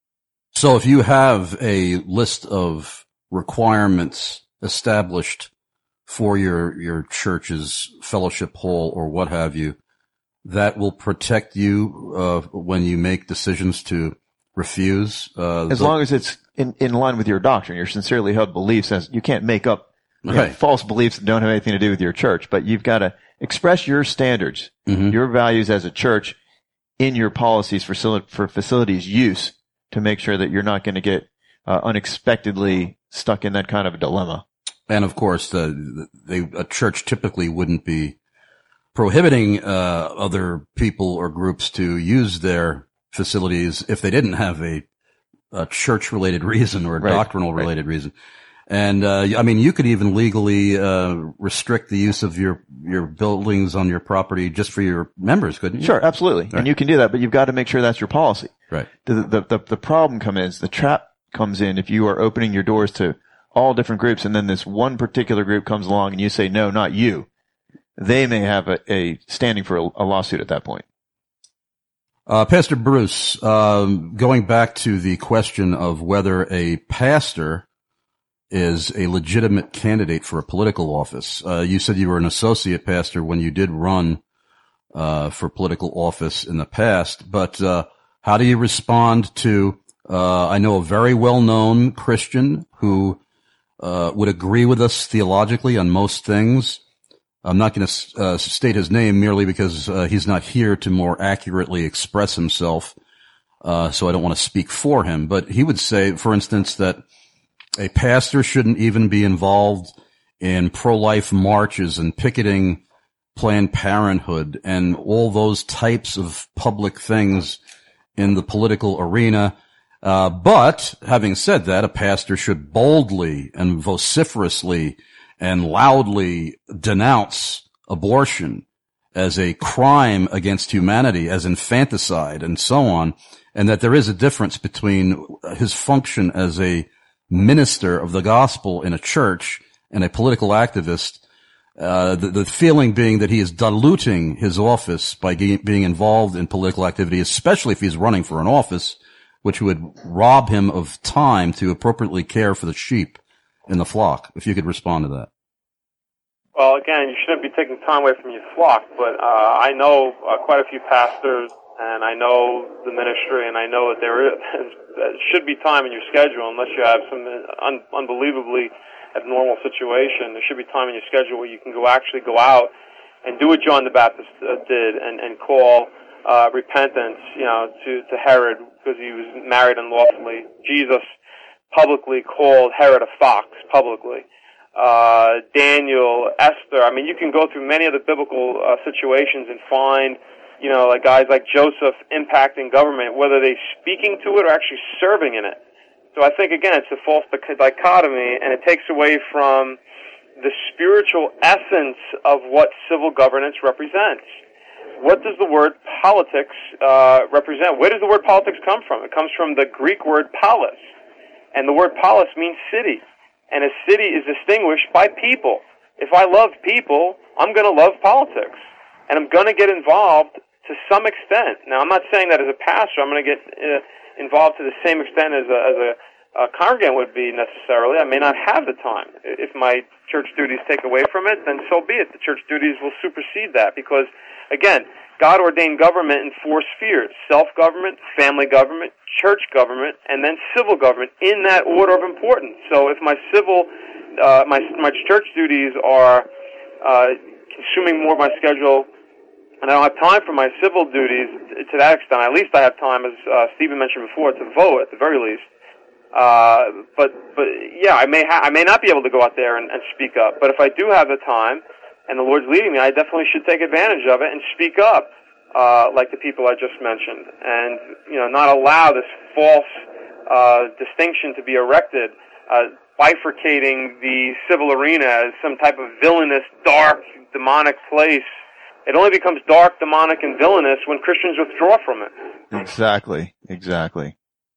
So if you have a list of requirements established for your, your church's fellowship hall or what have you, that will protect you, uh, when you make decisions to refuse, uh, as the, long as it's in, in line with your doctrine, your sincerely held beliefs. As you can't make up you know, right. false beliefs that don't have anything to do with your church, but you've got to express your standards, mm-hmm. your values as a church in your policies for, for facilities use to make sure that you're not going to get uh, unexpectedly stuck in that kind of a dilemma. And of course, the, they, a church typically wouldn't be prohibiting uh, other people or groups to use their facilities if they didn't have a, a church-related reason or a right. doctrinal-related right. reason. And uh, I mean, you could even legally uh, restrict the use of your your buildings on your property just for your members, couldn't you? Sure, absolutely, right. And you can do that, but you've got to make sure that's your policy. Right. The the the, the problem comes in, the trap comes in if you are opening your doors to all different groups, and then this one particular group comes along and you say, no, not you. They may have a, a standing for a, a lawsuit at that point. Uh, Pastor Bruce, um, going back to the question of whether a pastor is a legitimate candidate for a political office. Uh, you said you were an associate pastor when you did run, uh, for political office in the past, but, uh, how do you respond to, uh, I know a very well-known Christian who, uh, would agree with us theologically on most things. I'm not going to uh, state his name merely because uh, he's not here to more accurately express himself. uh, so I don't want to speak for him. But he would say, for instance, that a pastor shouldn't even be involved in pro-life marches and picketing Planned Parenthood and all those types of public things in the political arena. Uh, but having said that, a pastor should boldly and vociferously and loudly denounce abortion as a crime against humanity, as infanticide and so on, and that there is a difference between his function as a minister of the gospel in a church and a political activist. Uh, the, the feeling being that he is diluting his office by ge- being involved in political activity, especially if he's running for an office, which would rob him of time to appropriately care for the sheep in the flock. If you could respond to that. Well, again, you shouldn't be taking time away from your flock, but uh, I know uh, quite a few pastors, and I know the ministry, and I know that there is, there should be time in your schedule unless you have some un- unbelievably abnormal situation. There should be time in your schedule where you can go actually go out and do what John the Baptist uh, did and, and call uh, repentance, you know, to, to Herod because he was married unlawfully. Jesus publicly called Herod a fox publicly. Uh, Daniel, Esther. I mean, you can go through many of the biblical uh, situations and find, you know, like guys like Joseph impacting government, whether they're speaking to it or actually serving in it. So I think, again, it's a false dichotomy, and it takes away from the spiritual essence of what civil governance represents. What does the word politics uh, represent? Where does the word politics come from? It comes from the Greek word polis, and the word polis means city, and a city is distinguished by people. If I love people, I'm going to love politics, and I'm going to get involved to some extent. Now, I'm not saying that as a pastor I'm going to get uh, involved to the same extent as a, as a Uh, congregant would be necessarily. I may not have the time. If my church duties take away from it, then so be it. The church duties will supersede that because, again, God ordained government in four spheres: self-government, family government, church government, and then civil government in that order of importance. So if my civil, uh, my my church duties are uh, consuming more of my schedule, and I don't have time for my civil duties to that extent, at least I have time, as uh, Stephen mentioned before, to vote at the very least. Uh, but, but, yeah, I may ha- I may not be able to go out there and, and speak up, but if I do have the time and the Lord's leading me, I definitely should take advantage of it and speak up, uh, like the people I just mentioned, and, you know, not allow this false, uh, distinction to be erected, uh, bifurcating the civil arena as some type of villainous, dark, demonic place. It only becomes dark, demonic, and villainous when Christians withdraw from it. Exactly, exactly.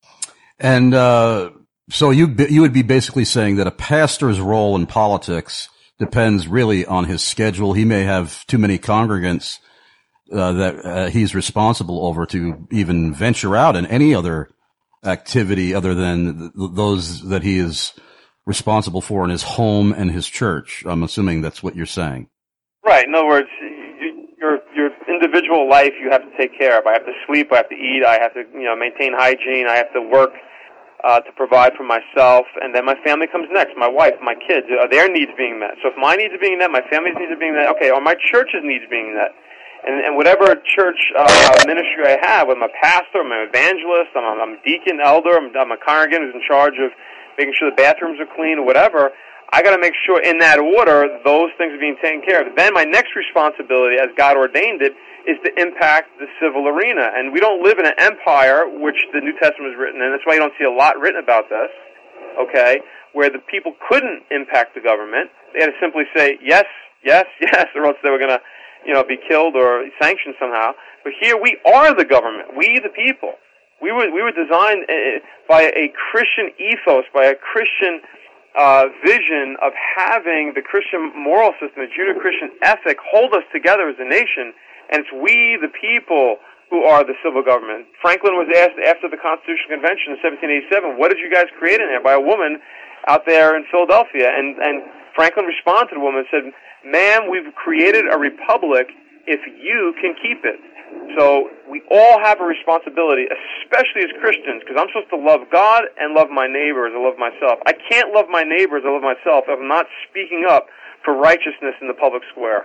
And uh so you you would be basically saying that a pastor's role in politics depends really on his schedule. He may have too many congregants uh, that uh, he's responsible over to even venture out in any other activity other than th- those that he is responsible for in his home and his church. I'm assuming that's what you're saying. Right. In other words, your your individual life you have to take care of. I have to sleep. I have to eat. I have to you know maintain hygiene. I have to work. Uh, to provide for myself, and then my family comes next. My wife, my kids, are their needs being met? So if my needs are being met, my family's needs are being met, okay, are my church's needs being met? And, and whatever church uh, ministry I have, with my pastor, I'm an evangelist, I'm, I'm a deacon, elder, I'm, I'm a congregant who's in charge of making sure the bathrooms are clean or whatever, I got to make sure in that order those things are being taken care of. Then my next responsibility, as God ordained it, is to impact the civil arena. And we don't live in an empire, which the New Testament is written in. That's why you don't see a lot written about this, okay, where the people couldn't impact the government. They had to simply say, yes, yes, yes, or else they were going to, you know, be killed or sanctioned somehow. But here we are the government. We, the people. We were, we were designed by a Christian ethos, by a Christian uh, vision of having the Christian moral system, the Judeo-Christian ethic hold us together as a nation. And it's we, the people, who are the civil government. Franklin was asked after the Constitutional Convention in seventeen eighty-seven, what did you guys create in there? By a woman out there in Philadelphia. And, and Franklin responded to the woman and said, ma'am, we've created a republic if you can keep it. So we all have a responsibility, especially as Christians, because I'm supposed to love God and love my neighbor as I love myself. I can't love my neighbor as I love myself if I'm not speaking up for righteousness in the public square.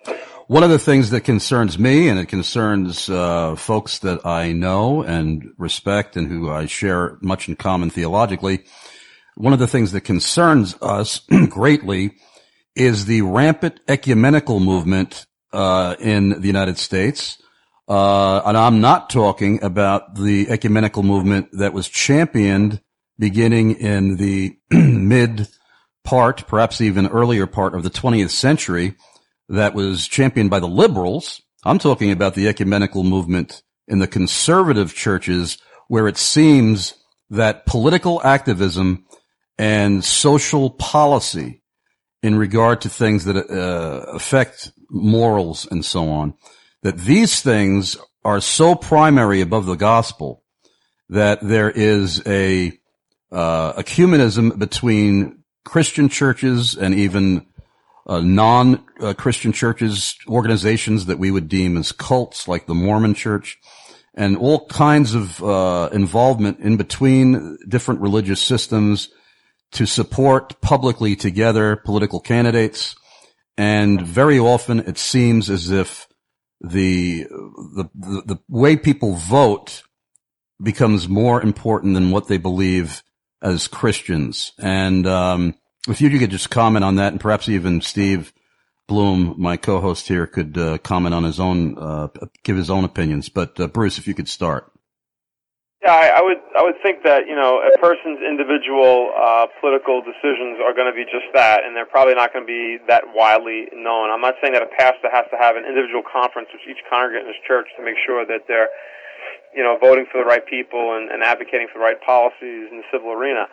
One of the things that concerns me, and it concerns uh, folks that I know and respect and who I share much in common theologically, one of the things that concerns us greatly is the rampant ecumenical movement uh in the United States. Uh and I'm not talking about the ecumenical movement that was championed beginning in the mid part, perhaps even earlier part of the twentieth century, that was championed by the liberals. I'm talking about the ecumenical movement in the conservative churches, where it seems that political activism and social policy in regard to things that uh, affect morals and so on, that these things are so primary above the gospel that there is a uh, ecumenism between Christian churches and even uh, non-Christian uh, churches, organizations that we would deem as cults, like the Mormon Church, and all kinds of uh, involvement in between different religious systems to support publicly together political candidates. And very often it seems as if the, the, the, the way people vote becomes more important than what they believe as Christians. And, um, if you could just comment on that, and perhaps even Steve Bloom, my co-host here, could, uh, comment on his own, uh, give his own opinions. But, uh, Bruce, if you could start. Yeah, I, I would I would think that, you know, a person's individual uh, political decisions are going to be just that, and they're probably not going to be that widely known. I'm not saying that a pastor has to have an individual conference with each congregant in his church to make sure that they're, you know, voting for the right people and, and advocating for the right policies in the civil arena.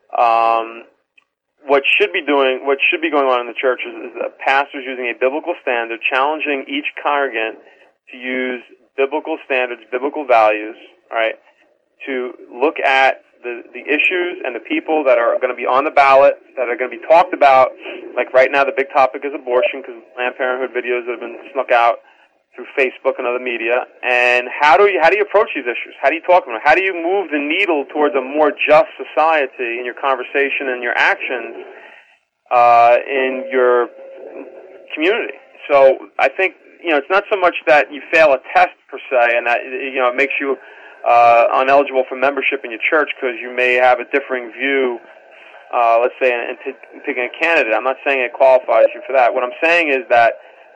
Um, what should be doing, what should be going on in the church is, is that pastors using a biblical standard, challenging each congregant to use biblical standards, biblical values, right, to look at the, the issues and the people that are going to be on the ballot, that are going to be talked about. Like right now, the big topic is abortion, because Planned Parenthood videos that have been snuck out through Facebook and other media. And how do you how do you approach these issues? How do you talk about them? How do you move the needle towards a more just society in your conversation and your actions uh, in your community? So I think, you know, it's not so much that you fail a test per se, and that, you know, it makes you Uh, uneligible for membership in your church because you may have a differing view, uh, let's say, in, in t- picking a candidate. I'm not saying it qualifies you for that. What I'm saying is that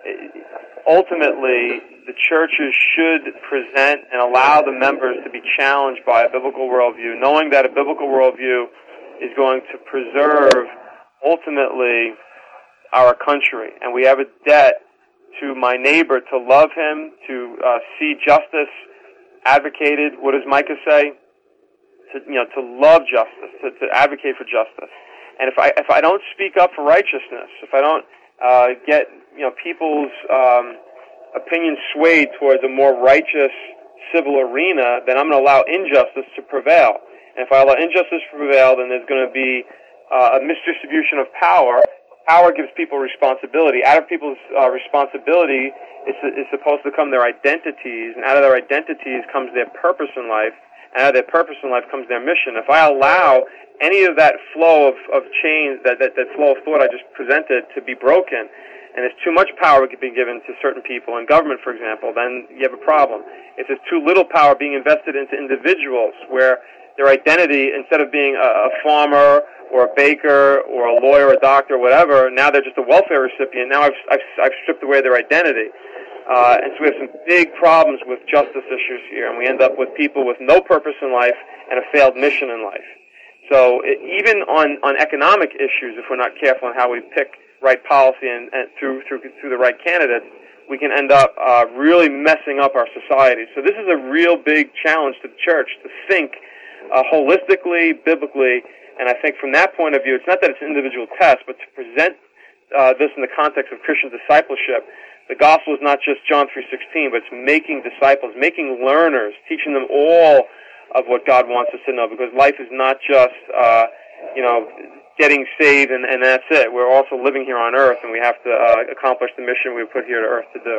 ultimately the churches should present and allow the members to be challenged by a biblical worldview, knowing that a biblical worldview is going to preserve, ultimately, our country. And we have a debt to my neighbor to love him, to uh, see justice advocated. What does Micah say? To, you know, to love justice, to, to advocate for justice. And if I if I don't speak up for righteousness, if I don't uh, get you know people's um, opinions swayed towards a more righteous civil arena, then I'm going to allow injustice to prevail. And if I allow injustice to prevail, then there's going to be uh, a misdistribution of power. Power gives people responsibility. Out of people's uh, responsibility is, is supposed to come their identities, and out of their identities comes their purpose in life, and out of their purpose in life comes their mission. If I allow any of that flow of, of change, that, that, that flow of thought I just presented to be broken, and there's too much power being given to certain people in government, for example, then you have a problem. If there's too little power being invested into individuals, where their identity, instead of being a, a farmer or a baker or a lawyer or a doctor or whatever, now they're just a welfare recipient. Now I've, I've, I've stripped away their identity. Uh, and so we have some big problems with justice issues here, and we end up with people with no purpose in life and a failed mission in life. So it, even on, on economic issues, if we're not careful on how we pick right policy and, and through, through, through the right candidates, we can end up uh, really messing up our society. So this is a real big challenge to the church, to think uh, holistically, biblically. And I think from that point of view, it's not that it's an individual test, but to present uh, this in the context of Christian discipleship. The gospel is not just John three sixteen, but it's making disciples, making learners, teaching them all of what God wants us to know, because life is not just, uh, you know, getting saved and, and that's it. We're also living here on earth, and we have to uh, accomplish the mission we were put here to earth to do.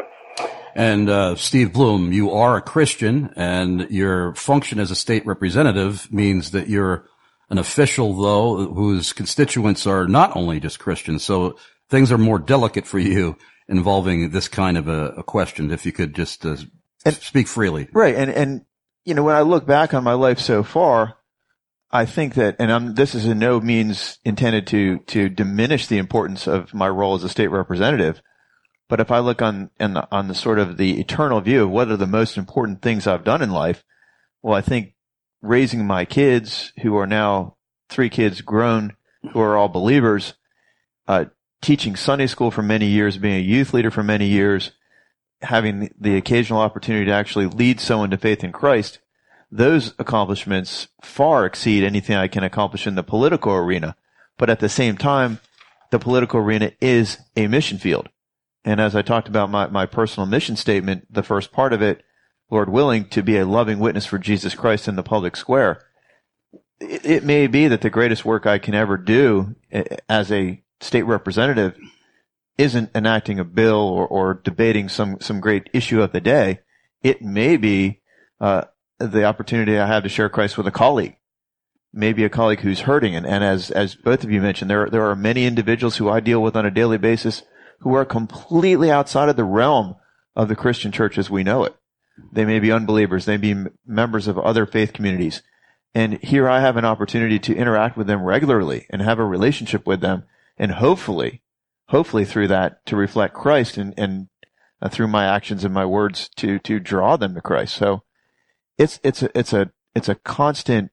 And uh, Steve Bloom, you are a Christian, and your function as a state representative means that you're an official, though, whose constituents are not only just Christians, so things are more delicate for you involving this kind of a, a question. If you could just uh, and, speak freely. Right. And, and, you know, when I look back on my life so far, I think that, and I'm, this is in no means intended to, to diminish the importance of my role as a state representative. But if I look on, on the, on the sort of the eternal view of what are the most important things I've done in life, well, I think raising my kids, who are now three kids grown, who are all believers, uh, teaching Sunday school for many years, being a youth leader for many years, having the occasional opportunity to actually lead someone to faith in Christ, those accomplishments far exceed anything I can accomplish in the political arena. But at the same time, the political arena is a mission field. And as I talked about my, my personal mission statement, the first part of it, Lord willing, to be a loving witness for Jesus Christ in the public square, it, it may be that the greatest work I can ever do as a state representative isn't enacting a bill or, or debating some, some great issue of the day. It may be uh, the opportunity I have to share Christ with a colleague, maybe a colleague who's hurting. And, and as as both of you mentioned, there there are many individuals who I deal with on a daily basis who are completely outside of the realm of the Christian church as we know it. They may be unbelievers. They may be members of other faith communities. And here I have an opportunity to interact with them regularly and have a relationship with them, and hopefully, hopefully through that to reflect Christ, and, and uh, through my actions and my words to, to draw them to Christ. So it's, it's a, it's a, it's a constant,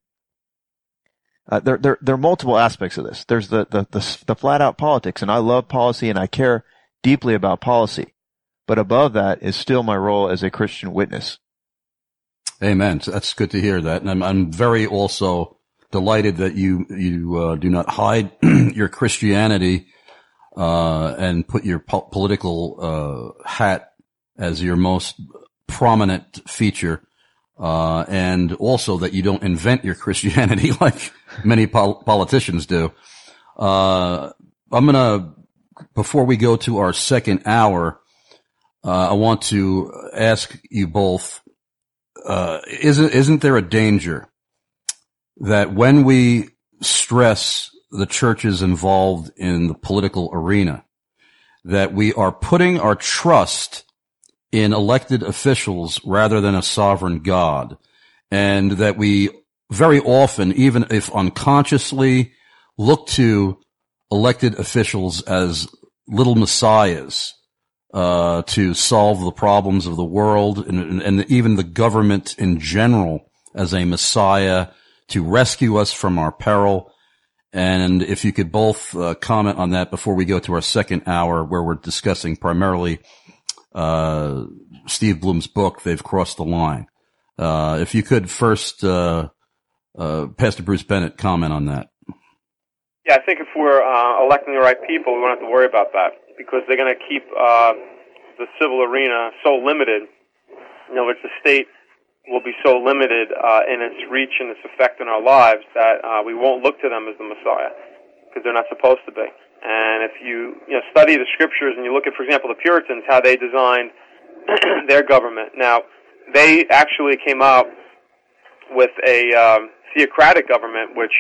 uh, there, there, there are multiple aspects of this. There's the, the, the, the flat out politics, and I love policy and I care deeply about policy. But above that is still my role as a Christian witness. Amen. So that's good to hear that. And I'm, I'm very also delighted that you, you, uh, do not hide your Christianity, uh, and put your po- political, uh, hat as your most prominent feature. Uh, and also that you don't invent your Christianity like many pol- politicians do. Uh, I'm gonna, before we go to our second hour, uh, I want to ask you both, uh, isn't, isn't there a danger that when we stress the churches involved in the political arena, that we are putting our trust in elected officials rather than a sovereign God, and that we very often, even if unconsciously, look to elected officials as little messiahs uh to solve the problems of the world, and, and even the government in general as a messiah to rescue us from our peril. And if you could both uh, comment on that before we go to our second hour, where we're discussing primarily uh Steve Bloom's book, They've Crossed the Line. Uh if you could first, uh uh Pastor Bruce Bennett, comment on that. Yeah, I think if we're uh, electing the right people, we won't have to worry about that, because they're going to keep uh, the civil arena so limited. In other words, the state will be so limited uh, in its reach and its effect in our lives that uh, we won't look to them as the Messiah, because they're not supposed to be. And if you, you know, study the scriptures and you look at, for example, the Puritans, how they designed their government. Now, they actually came out with a um, theocratic government, which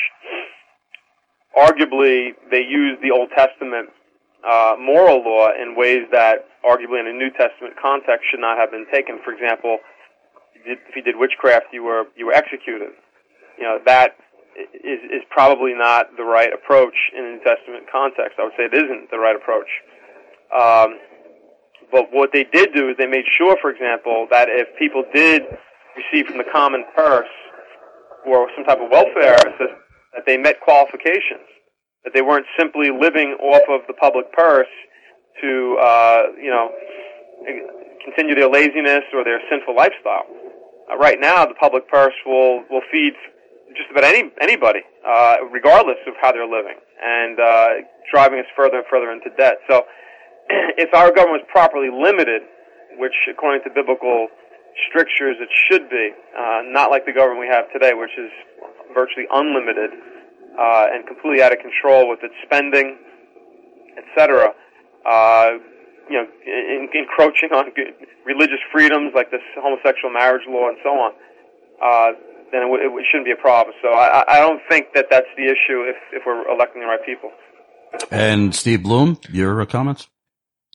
arguably they used the Old Testament uh, moral law in ways that arguably in a New Testament context should not have been taken. For example, if you did witchcraft, you were you were executed. You know, that is is probably not the right approach in a New Testament context. I would say it isn't the right approach. Um, but what they did do is they made sure, for example, that if people did receive from the common purse or some type of welfare system, that they met qualifications, that they weren't simply living off of the public purse to, uh, you know, continue their laziness or their sinful lifestyle. Uh, right now, the public purse will, will feed just about any anybody, uh, regardless of how they're living, and uh, driving us further and further into debt. So if our government was properly limited, which according to biblical strictures it should be, uh, not like the government we have today, which is virtually unlimited uh, and completely out of control with its spending, et cetera. Uh, you know, in, encroaching on religious freedoms like this homosexual marriage law and so on. Uh, then it, w- it shouldn't be a problem. So I, I don't think that that's the issue if, if we're electing the right people. And Steve Bloom, your comments?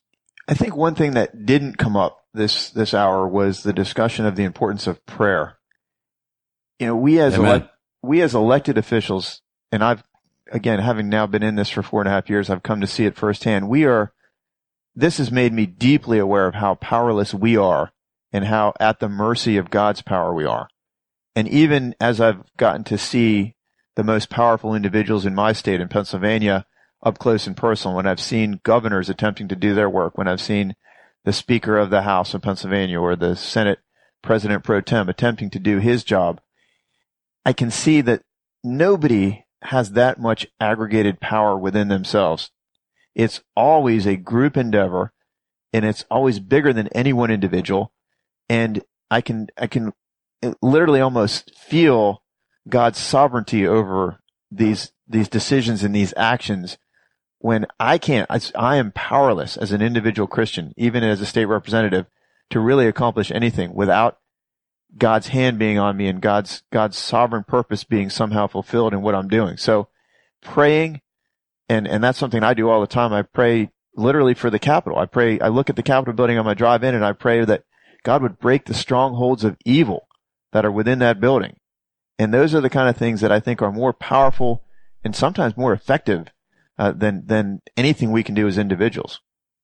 I think one thing that didn't come up this, this hour was the discussion of the importance of prayer. You know, we as, ele- we as elected officials, and I've, again, having now been in this for four and a half years, I've come to see it firsthand. We are, this has made me deeply aware of how powerless we are and how at the mercy of God's power we are. And even as I've gotten to see the most powerful individuals in my state, in Pennsylvania, up close and personal, when I've seen governors attempting to do their work, when I've seen the Speaker of the House of Pennsylvania or the Senate President Pro Tem attempting to do his job, I can see that nobody has that much aggregated power within themselves. It's always a group endeavor, and it's always bigger than any one individual. And I can, I can literally almost feel God's sovereignty over these, these decisions and these actions when I can't, I, I am powerless as an individual Christian, even as a state representative, to really accomplish anything without God's hand being on me and God's, God's sovereign purpose being somehow fulfilled in what I'm doing. So praying, and, and that's something I do all the time. I pray literally for the Capitol. I pray, I look at the Capitol building on my drive in and I pray that God would break the strongholds of evil that are within that building. And those are the kind of things that I think are more powerful and sometimes more effective uh, than, than anything we can do as individuals.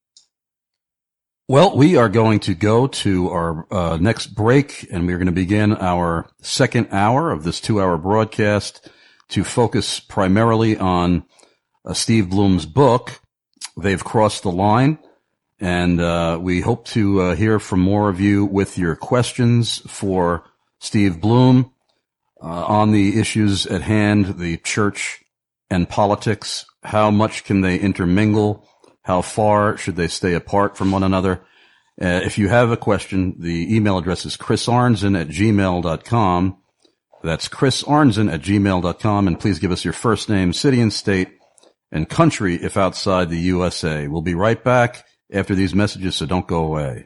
Well, we are going to go to our uh, next break, and we're going to begin our second hour of this two-hour broadcast to focus primarily on uh, Steve Bloom's book, They've Crossed the Line. And uh, we hope to uh, hear from more of you with your questions for Steve Bloom uh, on the issues at hand, the church and politics. How much can they intermingle? How far should they stay apart from one another? Uh, if you have a question, the email address is chris arnzen at gmail dot com. That's chris arnzen at gmail dot com. And please give us your first name, city and state, and country if outside the U S A. We'll be right back after these messages, so don't go away.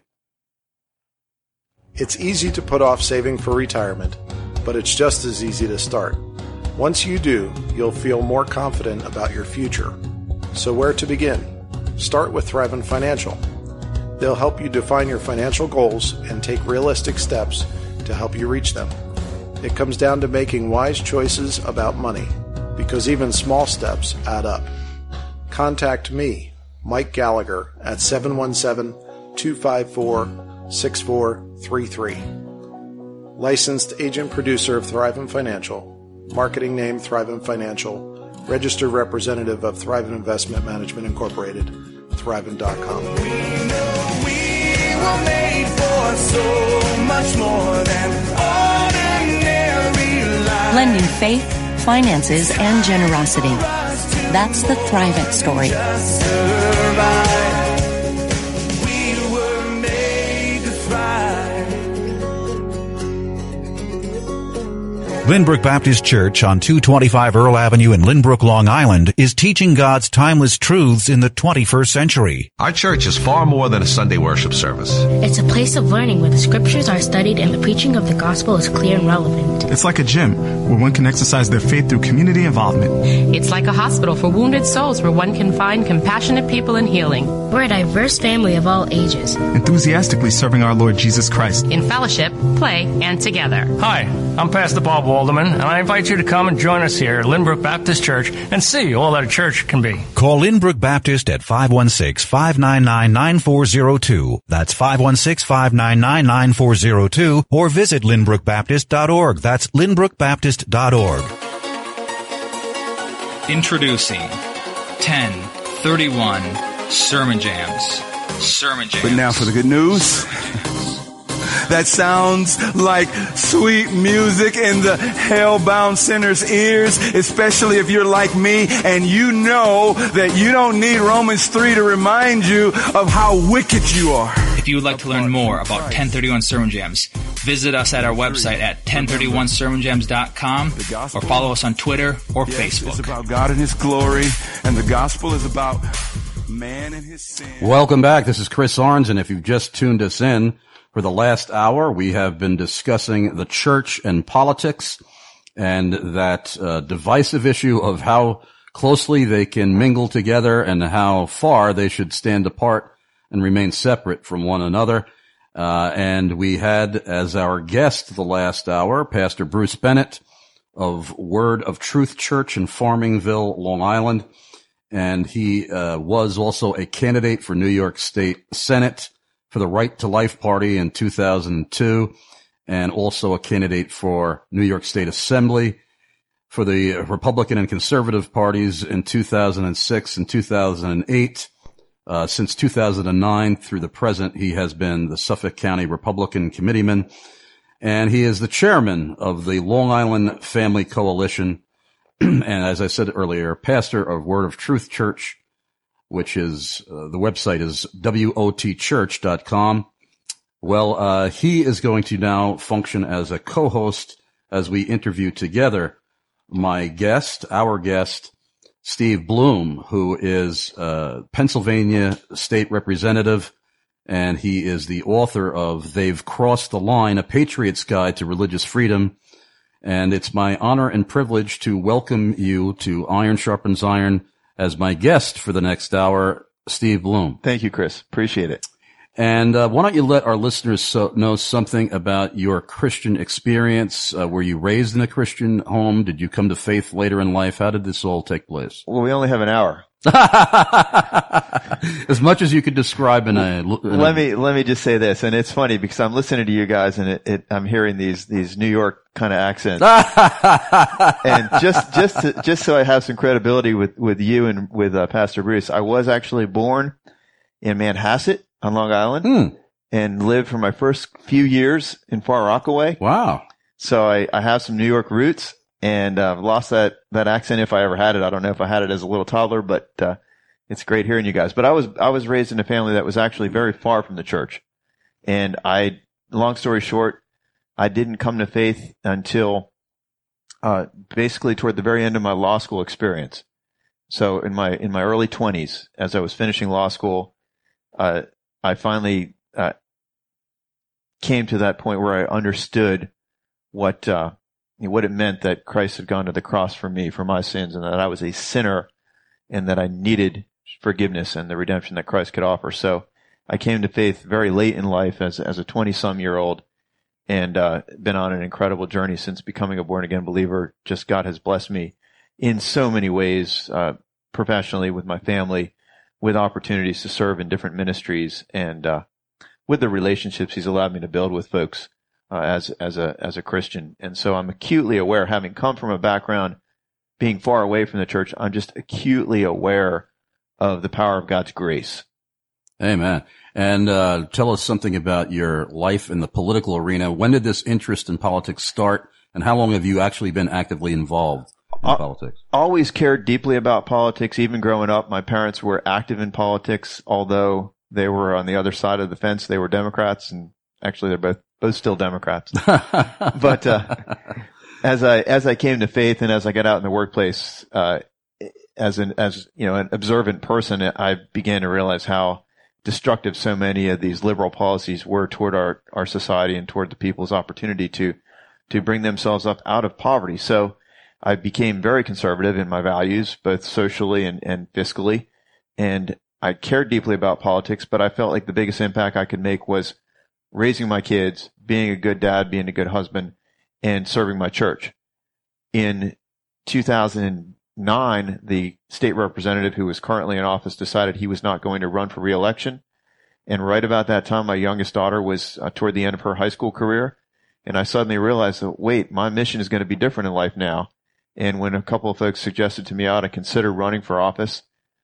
It's easy to put off saving for retirement, but it's just as easy to start. Once you do, you'll feel more confident about your future. So where to begin? Start with Thrivent Financial. They'll help you define your financial goals and take realistic steps to help you reach them. It comes down to making wise choices about money, because even small steps add up. Contact me, Mike Gallagher, at seven one seven, two five four, six four three three. Licensed agent producer of Thrivent Financial. Marketing name Thrivent Financial. Registered representative of Thrivent Investment Management Incorporated. Thrivent dot com. We know we were made for so much more than ordinary life. Blending faith, finances, and generosity. That's the Thrivent story. Just survive. We were made to thrive. Lynbrook Baptist Church on two twenty-five Earl Avenue in Lynbrook, Long Island is teaching God's timeless truths in the twenty-first century. Our church is far more than a Sunday worship service. It's a place of learning where the scriptures are studied and the preaching of the gospel is clear and relevant. It's like a gym where one can exercise their faith through community involvement. It's like a hospital for wounded souls where one can find compassionate people and healing. We're a diverse family of all ages, enthusiastically serving our Lord Jesus Christ in fellowship, play, and together. Hi, I'm Pastor Bob Walderman, and I invite you to come and join us here at Lynbrook Baptist Church and see all that a church can be. Call Lynbrook Baptist at five one six, five nine nine, nine four zero two. That's five one six, five nine nine, nine four zero two, or visit lynbrook baptist dot org. That's lynbrook baptist dot org. Introducing ten thirty-one Sermon Jams. Sermon Jams. But now for the good news. That sounds like sweet music in the hell-bound sinner's ears, especially if you're like me and you know that you don't need Romans three to remind you of how wicked you are. If you would like to learn more about ten thirty-one Sermon Jams, visit us at our website at ten thirty-one sermon jams dot com or follow us on Twitter or Facebook. It's about God and His glory, and the gospel is about man and his sin. Welcome back. This is Chris Arns, and if you've just tuned us in, for the last hour, we have been discussing the church and politics and that uh, divisive issue of how closely they can mingle together and how far they should stand apart and remain separate from one another. Uh, and we had as our guest the last hour, Pastor Bruce Bennett of Word of Truth Church in Farmingville, Long Island. And he uh, was also a candidate for New York State Senate for the Right to Life Party in two thousand two, and also a candidate for New York State Assembly for the Republican and Conservative parties in two thousand six and two thousand eight. Uh, since two thousand nine through the present, he has been the Suffolk County Republican Committeeman, and he is the chairman of the Long Island Family Coalition. And as I said earlier, pastor of Word of Truth Church, which is, uh, the website is W O T church dot com. Well, uh, he is going to now function as a co-host as we interview together my guest, our guest, Steve Bloom, who is a Pennsylvania State Representative, and he is the author of They've Crossed the Line, A Patriot's Guide to Religious Freedom. And it's my honor and privilege to welcome you to Iron Sharpens Iron as my guest for the next hour, Steve Bloom. Thank you, Chris. Appreciate it. And uh, why don't you let our listeners so, know something about your Christian experience? Uh, were you raised in a Christian home? Did you come to faith later in life? How did this all take place? Well, we only have an hour. As much as you could describe in a, in let a, me let me just say this, and it's funny because I'm listening to you guys, and it, it, I'm hearing these these New York kind of accents, and just just to, just so I have some credibility with with you and with uh, Pastor Bruce, I was actually born in Manhasset on Long Island, hmm. and lived for my first few years in Far Rockaway. Wow! So I I have some New York roots. And I've uh, lost that, that accent if I ever had it. I don't know if I had it as a little toddler, but uh, it's great hearing you guys. But I was I was raised in a family that was actually very far from the church. And I, long story short, I didn't come to faith until uh, basically toward the very end of my law school experience. So in my in my early twenties, as I was finishing law school, uh, I finally uh, came to that point where I understood what uh, what it meant that Christ had gone to the cross for me, for my sins, and that I was a sinner, and that I needed forgiveness and the redemption that Christ could offer. So I came to faith very late in life as as a twenty-some-year-old, and uh, been on an incredible journey since becoming a born-again believer. Just God has blessed me in so many ways, uh, professionally, with my family, with opportunities to serve in different ministries, and uh, with the relationships He's allowed me to build with folks uh, as as a as a Christian. And so I'm acutely aware, having come from a background being far away from the church, I'm just acutely aware of the power of God's grace. Amen. And uh, tell us something about your life in the political arena. When did this interest in politics start, and how long have you actually been actively involved in I, politics? Always cared deeply about politics. Even growing up, my parents were active in politics, although they were on the other side of the fence. They were Democrats, and actually they're both both still Democrats. But uh, as I as I came to faith, and as I got out in the workplace, uh, as an as you know an observant person, I began to realize how destructive so many of these liberal policies were toward our, our society and toward the people's opportunity to, to bring themselves up out of poverty. So I became very conservative in my values, both socially and, and fiscally. And I cared deeply about politics, but I felt like the biggest impact I could make was raising my kids, being a good dad, being a good husband, and serving my church. In two thousand nine, the state representative who was currently in office decided he was not going to run for re-election. And right about that time, my youngest daughter was uh, toward the end of her high school career. And I suddenly realized that, wait, my mission is going to be different in life now. And when a couple of folks suggested to me I ought to consider running for office,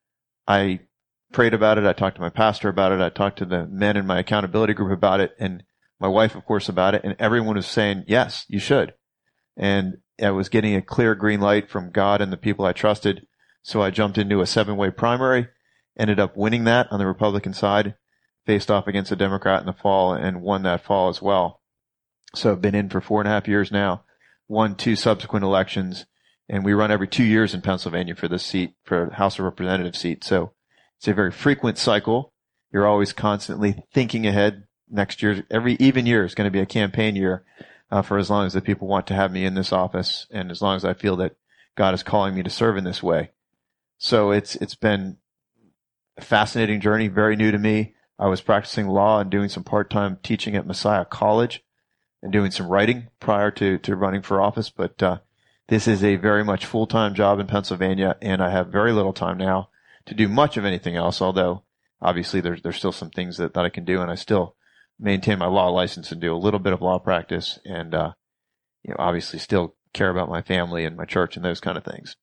I prayed about it. I talked to my pastor about it. I talked to the men in my accountability group about it, and my wife, of course, about it. And everyone was saying, yes, you should. And I was getting a clear green light from God and the people I trusted. So I jumped into a seven-way primary, ended up winning that on the Republican side, faced off against a Democrat in the fall, and won that fall as well. So I've been in for four and a half years now, won two subsequent elections, and we run every two years in Pennsylvania for this seat, for a House of Representatives seat. So it's a very frequent cycle. You're always constantly thinking ahead. Next year, every even year is going to be a campaign year. Uh, for as long as the people want to have me in this office, and as long as I feel that God is calling me to serve in this way. So it's it's been a fascinating journey, very new to me. I was practicing law and doing some part-time teaching at Messiah College and doing some writing prior to, to running for office. But uh, this is a very much full-time job in Pennsylvania, and I have very little time now to do much of anything else, although obviously there's, there's still some things that, that I can do, and I still maintain my law license and do a little bit of law practice, and uh, you know, obviously still care about my family and my church and those kind of things.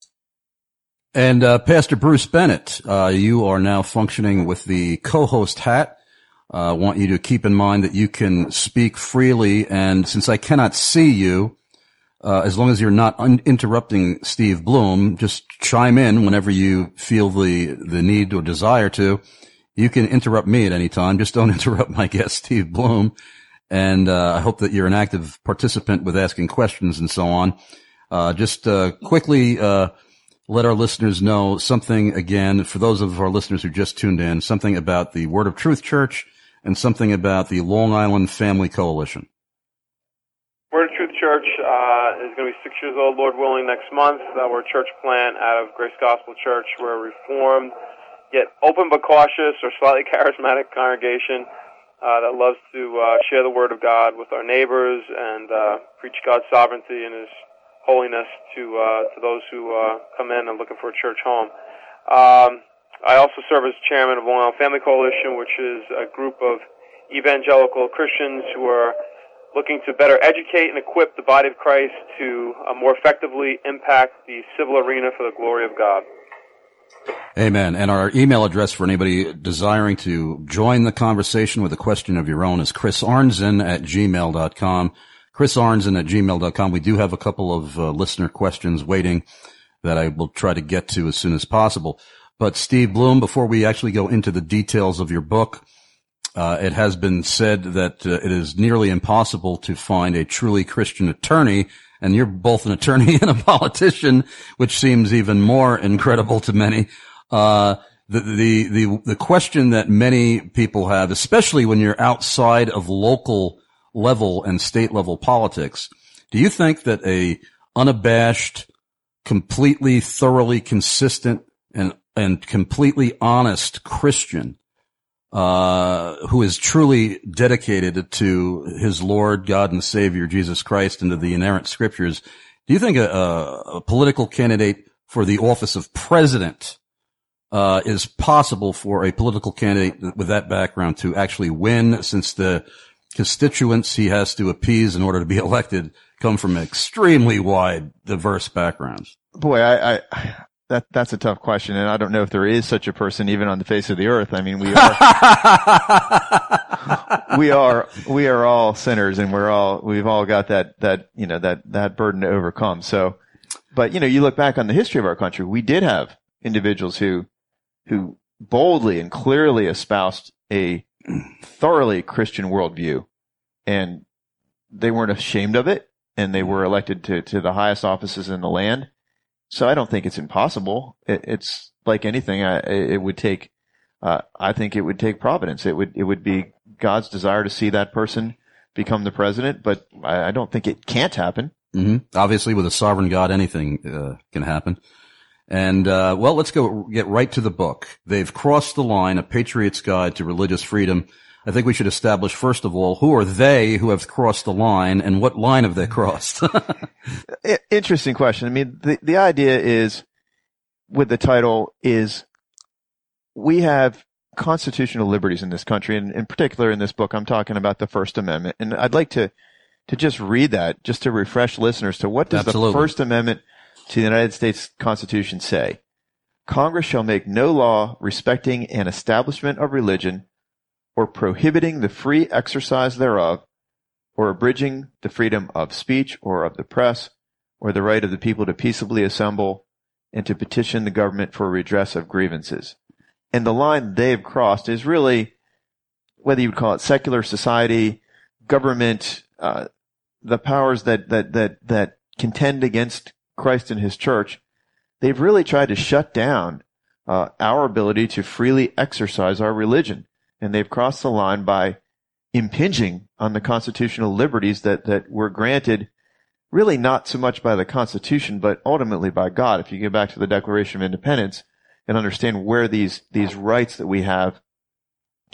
And uh, Pastor Bruce Bennett, uh, you are now functioning with the co-host hat. I uh, want you to keep in mind that you can speak freely, and since I cannot see you, uh, as long as you're not un- interrupting Steve Bloom, just chime in whenever you feel the the need or desire to. You can interrupt me at any time. Just don't interrupt my guest, Steve Bloom. And uh, I hope that you're an active participant with asking questions and so on. Uh, just uh, quickly uh, let our listeners know something, again, for those of our listeners who just tuned in, something about the Word of Truth Church and something about the Long Island Family Coalition. Word of Truth Church uh, is going to be six years old, Lord willing, next month. Uh, we're a church plant out of Grace Gospel Church. We're a Reformed, yet open but cautious or slightly charismatic congregation uh, that loves to uh, share the Word of God with our neighbors and uh, preach God's sovereignty and His holiness to uh, to those who uh, come in and looking for a church home. Um, I also serve as chairman of Long Island Family Coalition, which is a group of evangelical Christians who are looking to better educate and equip the body of Christ to uh, more effectively impact the civil arena for the glory of God. Amen. And our email address for anybody desiring to join the conversation with a question of your own is chris arnzen at gmail dot com. chris arnzen at gmail dot com. We do have a couple of uh, listener questions waiting that I will try to get to as soon as possible. But Steve Bloom, before we actually go into the details of your book, Uh, it has been said that uh, it is nearly impossible to find a truly Christian attorney, and you're both an attorney and a politician, which seems even more incredible to many. Uh, the, the, the, the question that many people have, especially when you're outside of local level and state level politics, do you think that a unabashed, completely, thoroughly consistent, and, and completely honest Christian Uh, who is truly dedicated to his Lord, God, and Savior, Jesus Christ, and to the inerrant scriptures, do you think a, a, a political candidate for the office of president uh, is possible for a political candidate with that background to actually win, since the constituents he has to appease in order to be elected come from extremely wide, diverse backgrounds? Boy, I... I... That that's a tough question, and I don't know if there is such a person even on the face of the earth. I mean, we are we are we are all sinners, and we're all we've all got that that you know that that burden to overcome. So, but you know, you look back on the history of our country, we did have individuals who who boldly and clearly espoused a thoroughly Christian worldview, and they weren't ashamed of it, and they were elected to to the highest offices in the land. So I don't think it's impossible. It, it's like anything. I, it would take, uh, I think it would take providence. It would, it would be God's desire to see that person become the president, but I, I don't think it can't happen. Mm-hmm. Obviously, with a sovereign God, anything uh, can happen. And, uh, well, let's go get right to the book. They've crossed the line, A Patriot's Guide to Religious Freedom. I think we should establish, first of all, who are they who have crossed the line, and what line have they crossed? Interesting question. I mean, the, the idea is, with the title, is we have constitutional liberties in this country, and in particular in this book, I'm talking about the First Amendment. And I'd like to, to just read that, just to refresh listeners to what does Absolutely. The First Amendment to the United States Constitution say? Congress shall make no law respecting an establishment of religion, or prohibiting the free exercise thereof, or abridging the freedom of speech or of the press, or the right of the people to peaceably assemble and to petition the government for redress of grievances. And the line they've crossed is really, whether you would call it secular society, government, uh, the powers that, that, that, that contend against Christ and his church, they've really tried to shut down uh, our ability to freely exercise our religion. And they've crossed the line by impinging on the constitutional liberties that, that were granted, really not so much by the Constitution, but ultimately by God. If you go back to the Declaration of Independence and understand where these, these rights that we have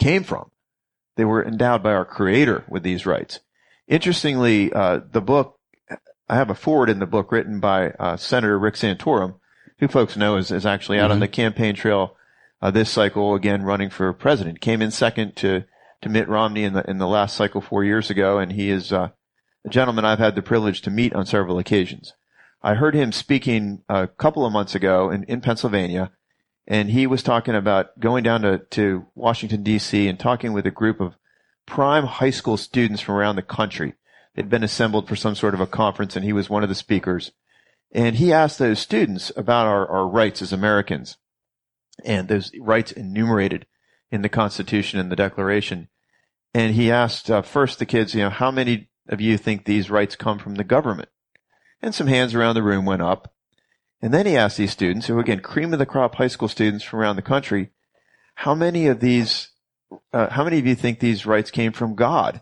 came from. They were endowed by our Creator with these rights. Interestingly, uh, the book, I have a foreword in the book written by uh, Senator Rick Santorum, who folks know is, is actually out mm-hmm. on the campaign trail uh, this cycle, again, running for president. Came in second to, to Mitt Romney in the, in the last cycle four years ago, and he is uh, a gentleman I've had the privilege to meet on several occasions. I heard him speaking a couple of months ago in, in Pennsylvania, and he was talking about going down to, to Washington, D C and talking with a group of prime high school students from around the country. They'd been assembled for some sort of a conference, and he was one of the speakers. And he asked those students about our, our rights as Americans and those rights enumerated in the Constitution and the Declaration. And he asked uh, first the kids, you know, how many of you think these rights come from the government? And some hands around the room went up. And then he asked these students, who again, cream of the crop high school students from around the country, how many of these, uh, how many of you think these rights came from God?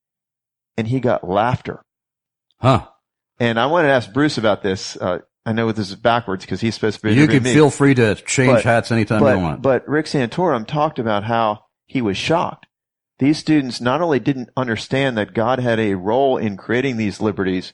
And he got laughter. Huh. And I wanted to ask Bruce about this. Uh, I know this is backwards because he's supposed to be. You can me. feel free to change but, hats anytime but, you want. But Rick Santorum talked about how he was shocked. These students not only didn't understand that God had a role in creating these liberties,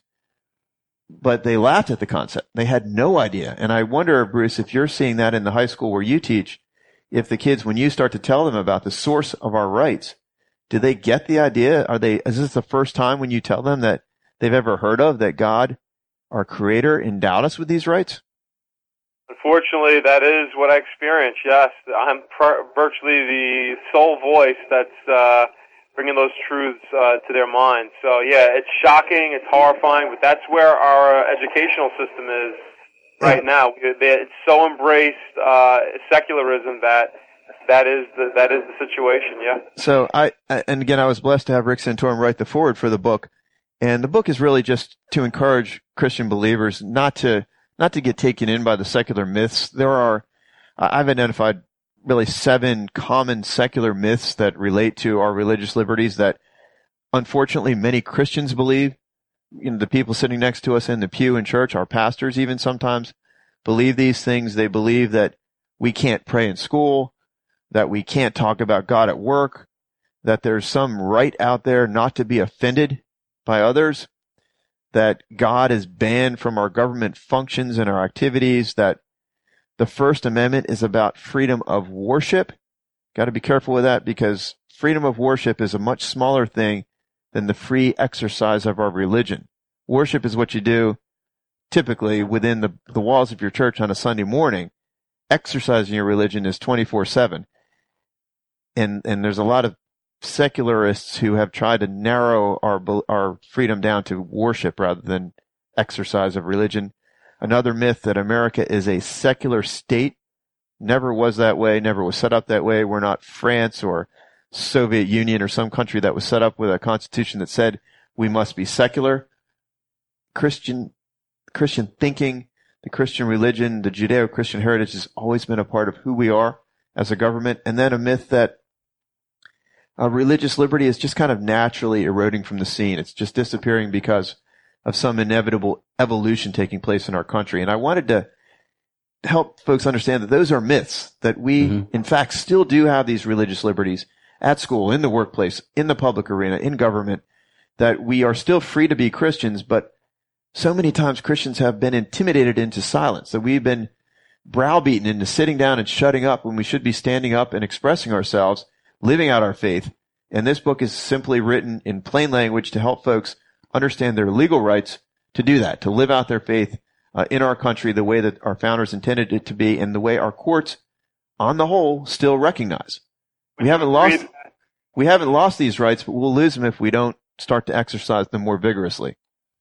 but they laughed at the concept. They had no idea. And I wonder, Bruce, if you're seeing that in the high school where you teach, if the kids, when you start to tell them about the source of our rights, do they get the idea? Are they, is this the first time when you tell them that they've ever heard of that God, our Creator, endowed us with these rights? Unfortunately, that is what I experience, yes. I'm per- virtually the sole voice that's uh, bringing those truths uh, to their minds. So, yeah, it's shocking, it's horrifying, but that's where our educational system is right yeah. now. It's so embraced uh, secularism that that is the that is the situation, yeah. So, I and again, I was blessed to have Rick Santorum write the foreword for the book, and the book is really just to encourage Christian believers not to not to get taken in by the secular myths. There are, I've identified really seven common secular myths that relate to our religious liberties that unfortunately many Christians believe. You know, the people sitting next to us in the pew in church, our pastors even sometimes believe these things. They believe that we can't pray in school, that we can't talk about God at work, that there's some right out there not to be offended by others, that God is banned from our government functions and our activities, that the First Amendment is about freedom of worship. Got to be careful with that because freedom of worship is a much smaller thing than the free exercise of our religion. Worship is what you do typically within the, the walls of your church on a Sunday morning. Exercising your religion is twenty-four seven. And, and there's a lot of secularists who have tried to narrow our our freedom down to worship rather than exercise of religion. Another myth that America is a secular state. Never was that way, never was set up that way. We're not France or Soviet Union or some country that was set up with a constitution that said we must be secular. Christian Christian thinking, the Christian religion, the Judeo-Christian heritage has always been a part of who we are as a government. And then a myth that Uh, religious liberty is just kind of naturally eroding from the scene. It's just disappearing because of some inevitable evolution taking place in our country. And I wanted to help folks understand that those are myths, that we, mm-hmm. in fact, still do have these religious liberties at school, in the workplace, in the public arena, in government, that we are still free to be Christians, but so many times Christians have been intimidated into silence, that we've been browbeaten into sitting down and shutting up when we should be standing up and expressing ourselves, living out our faith. And this book is simply written in plain language to help folks understand their legal rights to do that, to live out their faith uh, in our country the way that our founders intended it to be and the way our courts, on the whole, still recognize. We haven't lost, we haven't lost these rights, but we'll lose them if we don't start to exercise them more vigorously.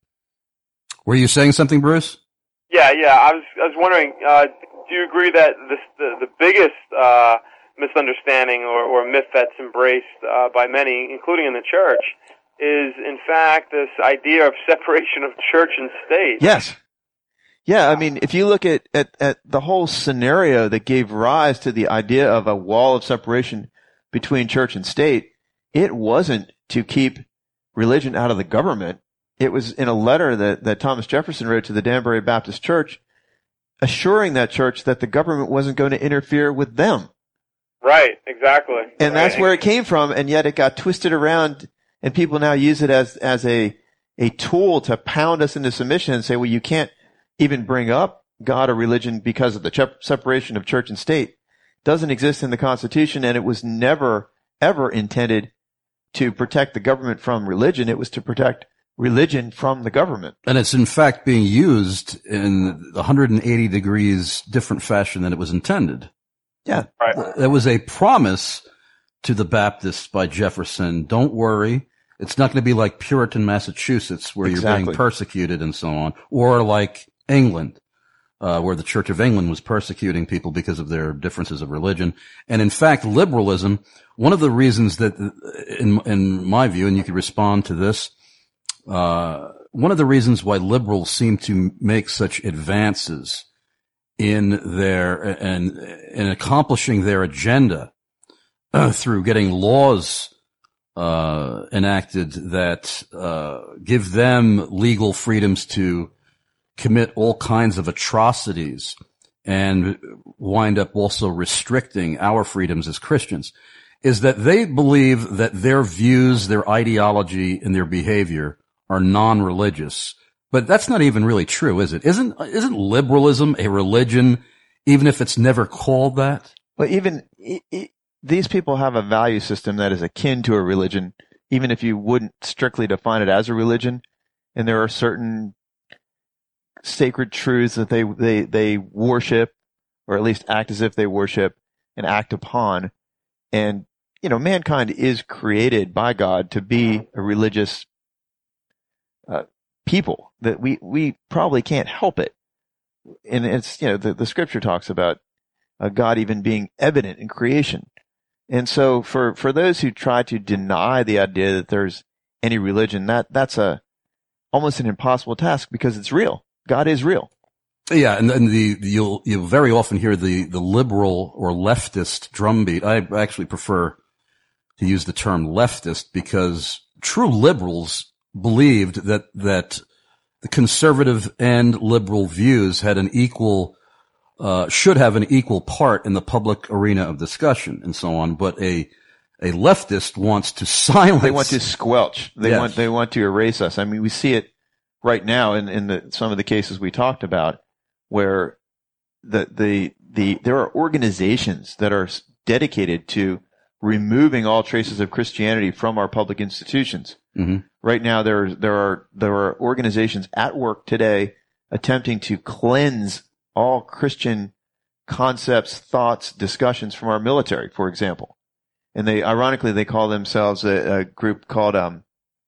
Were you saying something, Bruce? Yeah, yeah. I was, I was wondering, uh, do you agree that this, the, the biggest, uh, misunderstanding or, or myth that's embraced uh, by many, including in the church, is in fact this idea of separation of church and state? Yes. Yeah, I mean, if you look at, at, at the whole scenario that gave rise to the idea of a wall of separation between church and state, it wasn't to keep religion out of the government. It was in a letter that, that Thomas Jefferson wrote to the Danbury Baptist Church, assuring that church that the government wasn't going to interfere with them. Right, exactly. And that's where it came from, and yet it got twisted around, and people now use it as, as a, a tool to pound us into submission and say, well, you can't even bring up God or religion because of the ch- separation of church and state. It doesn't exist in the Constitution, and it was never, ever intended to protect the government from religion. It was to protect religion from the government. And it's in fact being used in one hundred eighty degrees different fashion than it was intended. Yeah. Right. There was a promise to the Baptists by Jefferson. Don't worry. It's not going to be like Puritan Massachusetts where Exactly. you're being persecuted and so on, or like England, uh, where the Church of England was persecuting people because of their differences of religion. And in fact, liberalism, one of the reasons that, in, in my view, and you could respond to this, uh, one of the reasons why liberals seem to make such advances in their, and in accomplishing their agenda uh, through getting laws uh, enacted that uh, give them legal freedoms to commit all kinds of atrocities and wind up also restricting our freedoms as Christians, is that they believe that their views, their ideology, and their behavior are non-religious. But that's not even really true, is it? Isn't, isn't liberalism a religion, even if it's never called that? Well, even it, it, these people have a value system that is akin to a religion, even if you wouldn't strictly define it as a religion. And there are certain sacred truths that they, they, they worship, or at least act as if they worship and act upon. And, you know, mankind is created by God to be a religious uh, people, that we, we probably can't help it. And it's, you know, the, the scripture talks about uh, God even being evident in creation. And so for, for those who try to deny the idea that there's any religion, that, that's a, almost an impossible task because it's real. God is real. Yeah. And, and the, the you'll, you'll very often hear the, the liberal or leftist drumbeat. I actually prefer to use the term leftist because true liberals believed that, that the conservative and liberal views had an equal, uh, should have an equal part in the public arena of discussion and so on. But a, a leftist wants to silence. They want to squelch. They Yes. want, they want to erase us. I mean, we see it right now in, in the, some of the cases we talked about where the, the, the, there are organizations that are dedicated to removing all traces of Christianity from our public institutions. Mm-hmm. Right now, there there are there are organizations at work today attempting to cleanse all Christian concepts, thoughts, discussions from our military, for example. And they, ironically, they call themselves a, a group called, um,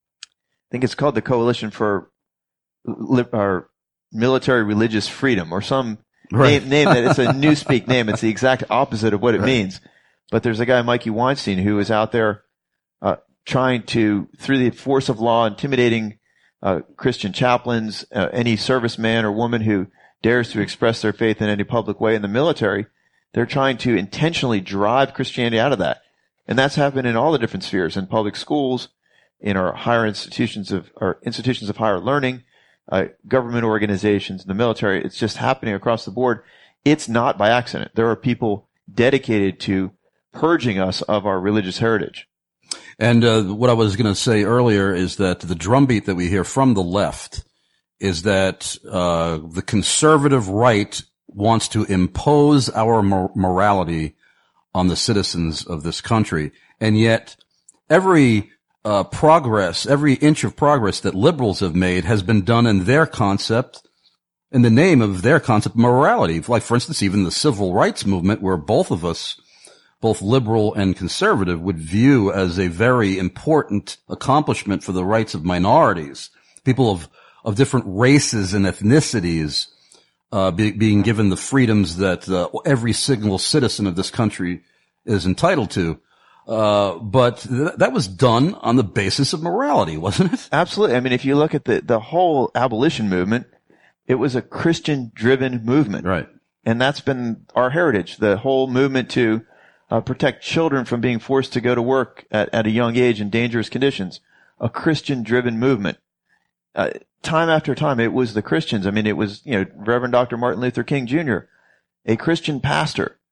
I think it's called the Coalition for Li- or Military Religious Freedom, or some Right. name, name that it's a newspeak name. It's the exact opposite of what it Right. means. But there's a guy, Mikey Weinstein, who is out there uh, trying to, through the force of law, intimidating uh, Christian chaplains, uh, any serviceman or woman who dares to express their faith in any public way in the military. They're trying to intentionally drive Christianity out of that. And that's happened in all the different spheres, in public schools, in our higher institutions of, or institutions of higher learning, uh, government organizations, the military. It's just happening across the board. It's not by accident. There are people dedicated to purging us of our religious heritage. And uh, what I was going to say earlier is that the drumbeat that we hear from the left is that uh, the conservative right wants to impose our mor- morality on the citizens of this country. And yet every uh, progress, every inch of progress that liberals have made has been done in their concept, in the name of their concept of morality. Like, for instance, even the civil rights movement, where both of us, both liberal and conservative, would view as a very important accomplishment for the rights of minorities, people of, of different races and ethnicities, uh, be, being given the freedoms that uh, every single citizen of this country is entitled to. Uh, but th- that was done on the basis of morality, wasn't it? Absolutely. I mean, if you look at the, the whole abolition movement, it was a Christian-driven movement. Right. And that's been our heritage, the whole movement to uh, protect children from being forced to go to work at, at a young age in dangerous conditions. A Christian-driven movement. Uh, time after time, it was the Christians. I mean, it was, you know, Reverend Doctor Martin Luther King Junior, a Christian pastor,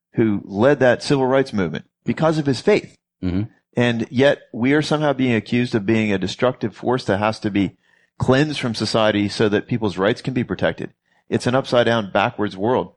who led that civil rights movement because of his faith. Mm-hmm. And yet we are somehow being accused of being a destructive force that has to be cleansed from society so that people's rights can be protected. It's an upside down, backwards world.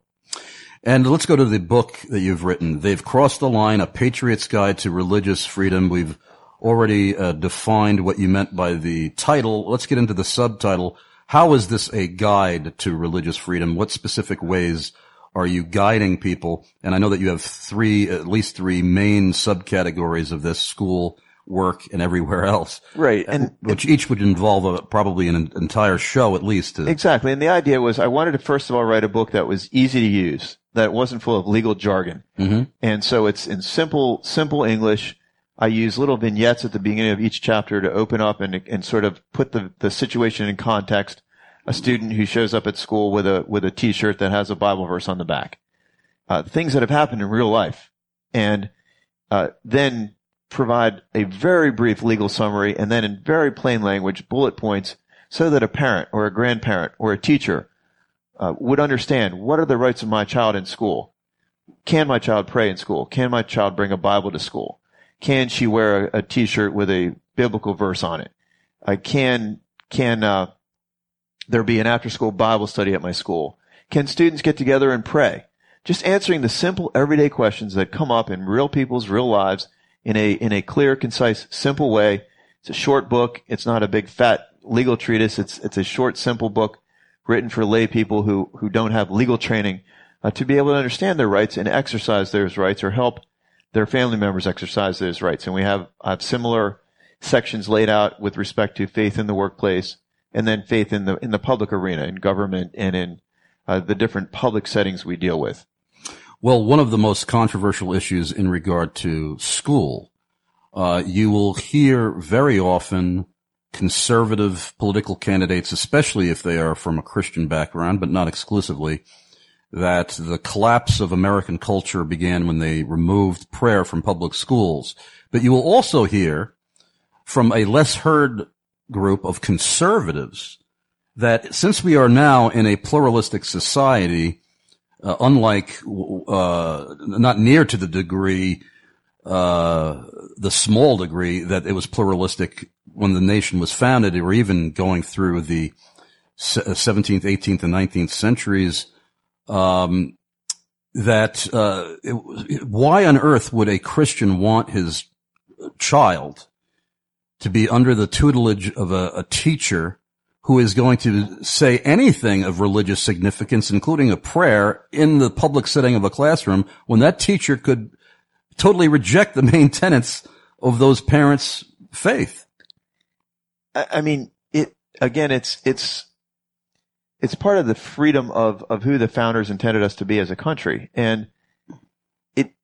And let's go to the book that you've written. They've crossed the line, A Patriot's Guide to Religious Freedom. We've already uh, defined what you meant by the title. Let's get into the subtitle. How is this a guide to religious freedom? What specific ways are you guiding people? And I know that you have three, at least three main subcategories of this: school, work, and everywhere else. Right. And which each would involve a, probably an entire show at least. To exactly. And the idea was I wanted to first of all write a book that was easy to use, that wasn't full of legal jargon. Mm-hmm. And so it's in simple, simple English. I use little vignettes at the beginning of each chapter to open up and, and sort of put the, the situation in context. A student who shows up at school with a, with a t-shirt that has a Bible verse on the back. Uh, things that have happened in real life. And, uh, then provide a very brief legal summary and then in very plain language, bullet points, so that a parent or a grandparent or a teacher uh, would understand, what are the rights of my child in school? Can my child pray in school? Can my child bring a Bible to school? Can she wear a, a t-shirt with a biblical verse on it? Uh, can, can, uh, there be an after-school Bible study at my school? Can students get together and pray? Just answering the simple everyday questions that come up in real people's real lives in a, in a clear, concise, simple way. It's a short book. It's not a big fat legal treatise. It's, it's a short, simple book written for lay people who, who don't have legal training, uh, to be able to understand their rights and exercise those rights or help their family members exercise those rights. And we have, have similar sections laid out with respect to faith in the workplace, and then faith in the in the public arena, in government, and in uh, the different public settings we deal with. Well, one of the most controversial issues in regard to school, uh, you will hear very often conservative political candidates, especially if they are from a Christian background, but not exclusively, that the collapse of American culture began when they removed prayer from public schools. But you will also hear from a less heard group of conservatives that since we are now in a pluralistic society, uh, unlike, uh, not near to the degree, uh, the small degree that it was pluralistic when the nation was founded, or even going through the seventeenth, eighteenth, and nineteenth centuries, um, that, uh, it, why on earth would a Christian want his child to be under the tutelage of a, a teacher who is going to say anything of religious significance, including a prayer, in the public setting of a classroom, when that teacher could totally reject the main tenets of those parents' faith? I mean, it, again, it's, it's, it's part of the freedom of, of who the founders intended us to be as a country. And it,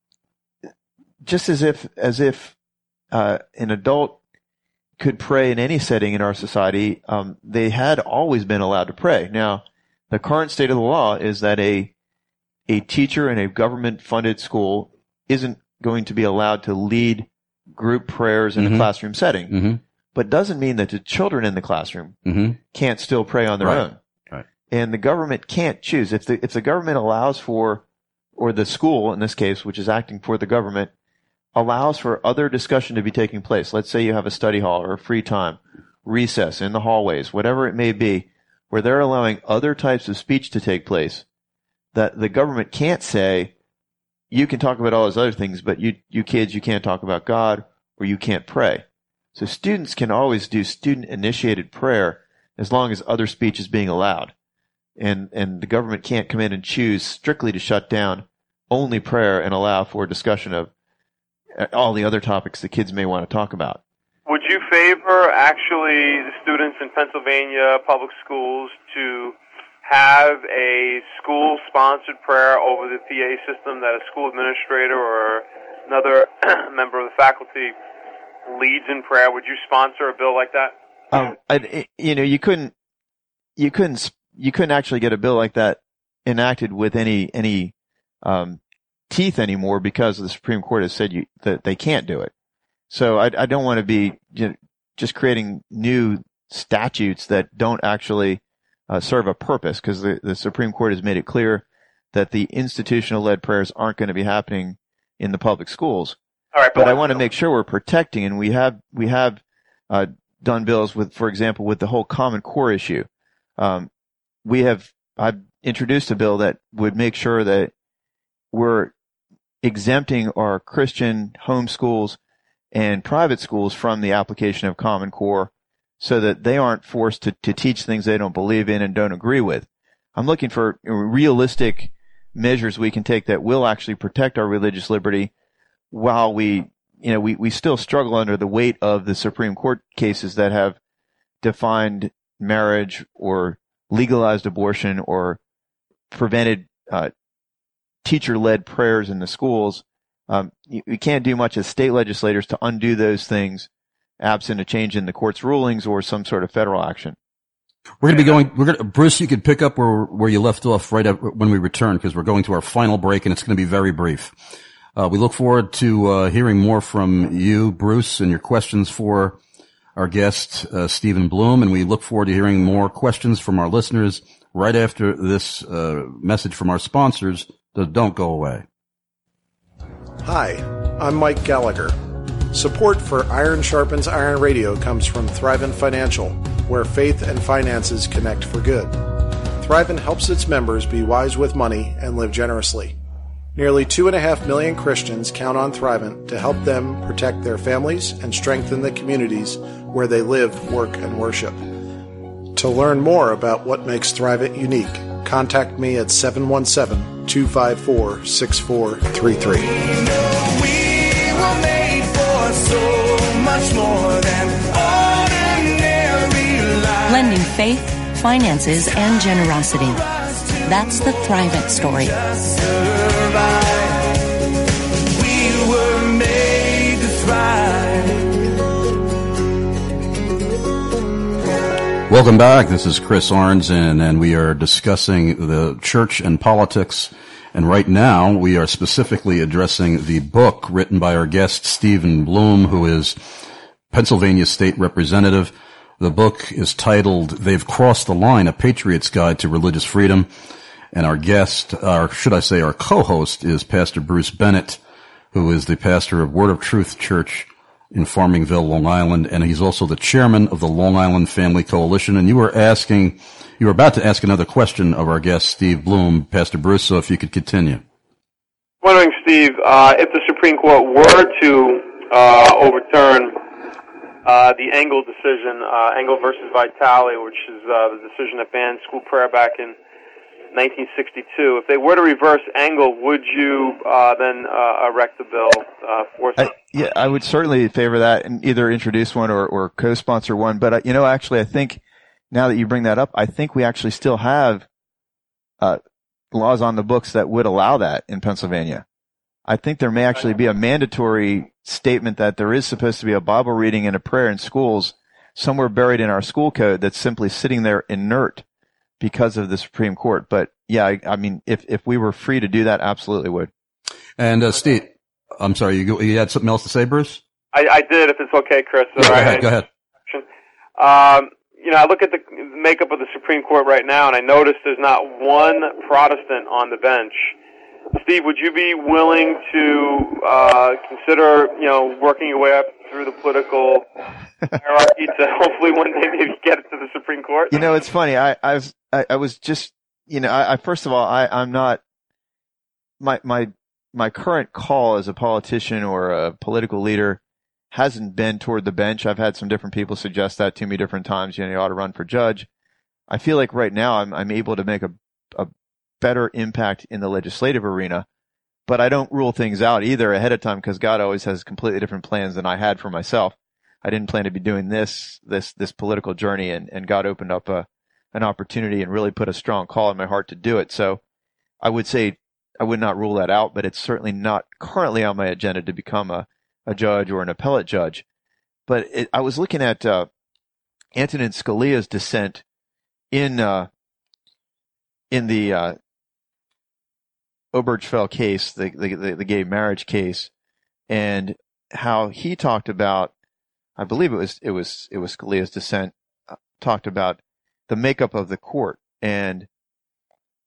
just as if, as if, uh, an adult could pray in any setting in our society, um, they had always been allowed to pray. Now, the current state of the law is that a, a teacher in a government-funded school isn't going to be allowed to lead group prayers in mm-hmm. a classroom setting, mm-hmm. but doesn't mean that the children in the classroom mm-hmm. can't still pray on their right. own. Right. And the government can't choose. If the, if the government allows for, or the school in this case, which is acting for the government, allows for other discussion to be taking place. Let's say you have a study hall or a free time, recess in the hallways, whatever it may be, where they're allowing other types of speech to take place, that the government can't say, you can talk about all those other things, but you, you kids, you can't talk about God, or you can't pray. So students can always do student-initiated prayer as long as other speech is being allowed. And, and the government can't come in and choose strictly to shut down only prayer and allow for discussion of all the other topics the kids may want to talk about. Would you favor actually the students in Pennsylvania public schools to have a school-sponsored prayer over the P A system that a school administrator or another member of the faculty leads in prayer? Would you sponsor a bill like that? Um, I, you know, you couldn't, you couldn't, you couldn't actually get a bill like that enacted with any any um, teeth anymore, because the Supreme Court has said you, that they can't do it. So I, I don't want to be you know, just creating new statutes that don't actually uh, serve a purpose, because the, the Supreme Court has made it clear that the institutional-led prayers aren't going to be happening in the public schools. All right, but I want to make sure we're protecting, and we have we have uh, done bills with, for example, with the whole Common Core issue. Um, we have I've introduced a bill that would make sure that we're exempting our Christian home schools and private schools from the application of Common Core, so that they aren't forced to, to teach things they don't believe in and don't agree with. I'm looking for realistic measures we can take that will actually protect our religious liberty, while we, you know, we, we still struggle under the weight of the Supreme Court cases that have defined marriage or legalized abortion or prevented uh, teacher-led prayers in the schools. Um, you, you can't do much as state legislators to undo those things, absent a change in the court's rulings or some sort of federal action. We're going to be going, we're going to, Bruce, you could pick up where, where you left off right up when we return, because we're going to our final break, and it's going to be very brief. Uh, we look forward to, uh, hearing more from you, Bruce, and your questions for our guest, uh, Stephen Bloom, and we look forward to hearing more questions from our listeners right after this, uh, message from our sponsors. So don't go away. Hi, I'm Mike Gallagher. Support for Iron Sharpens Iron Radio comes from Thrivent Financial, where faith and finances connect for good. Thrivent helps its members be wise with money and live generously. Nearly two and a half million Christians count on Thrivent to help them protect their families and strengthen the communities where they live, work, and worship. To learn more about what makes Thrivent unique, contact me at seven one seven, two five four, six four three three. So much more than ordinary life. Blending faith, finances, and generosity. That's the Thrivent story. We were made to thrive. Welcome back. This is Chris Arnzen, and we are discussing the church and politics. And right now, we are specifically addressing the book written by our guest, Stephen Bloom, who is Pennsylvania State Representative. The book is titled, They've Crossed the Line, A Patriot's Guide to Religious Freedom. And our guest, or should I say our co-host, is Pastor Bruce Bennett, who is the pastor of Word of Truth Church in Farmingville, Long Island. And he's also the chairman of the Long Island Family Coalition. And you were asking... You were about to ask another question of our guest, Steve Bloom, Pastor Bruce, so if you could continue. Wondering, Steve, uh, if the Supreme Court were to uh, overturn uh, the Engel decision, uh, Engel versus Vitale, which is uh, the decision that banned school prayer back in nineteen sixty-two, if they were to reverse Engel, would you uh, then uh, erect the bill uh, for? I, yeah, I would certainly favor that and either introduce one or, or co-sponsor one. But, uh, you know, actually, I think now that you bring that up, I think we actually still have uh, laws on the books that would allow that in Pennsylvania. I think there may actually be a mandatory statement that there is supposed to be a Bible reading and a prayer in schools somewhere buried in our school code that's simply sitting there inert because of the Supreme Court. But yeah, I, I mean, if, if we were free to do that, absolutely would. And, uh, Steve, I'm sorry, you, you had something else to say, Bruce? I, I did, if it's okay, Chris. Yeah, go ahead, go ahead. Um, you know, I look at the makeup of the Supreme Court right now, and I notice there's not one Protestant on the bench. Steve, would you be willing to uh, consider, you know, working your way up through the political hierarchy to hopefully one day maybe get it to the Supreme Court? You know, it's funny. I I was I, I was just, you know, I, I first of all, I I'm not my my my current call as a politician or a political leader hasn't been toward the bench. I've had some different people suggest that to me different times. You know, you ought to run for judge. I feel like right now I'm I'm able to make a a better impact in the legislative arena, but I don't rule things out either ahead of time because God always has completely different plans than I had for myself. I didn't plan to be doing this this this political journey, and and God opened up a an opportunity and really put a strong call in my heart to do it. So I would say I would not rule that out, but it's certainly not currently on my agenda to become a a judge or an appellate judge. But it, I was looking at uh, Antonin Scalia's dissent in uh, in the uh, Obergefell case, the, the the the gay marriage case, and how he talked about, I believe it was it was it was Scalia's dissent, uh, talked about the makeup of the court, and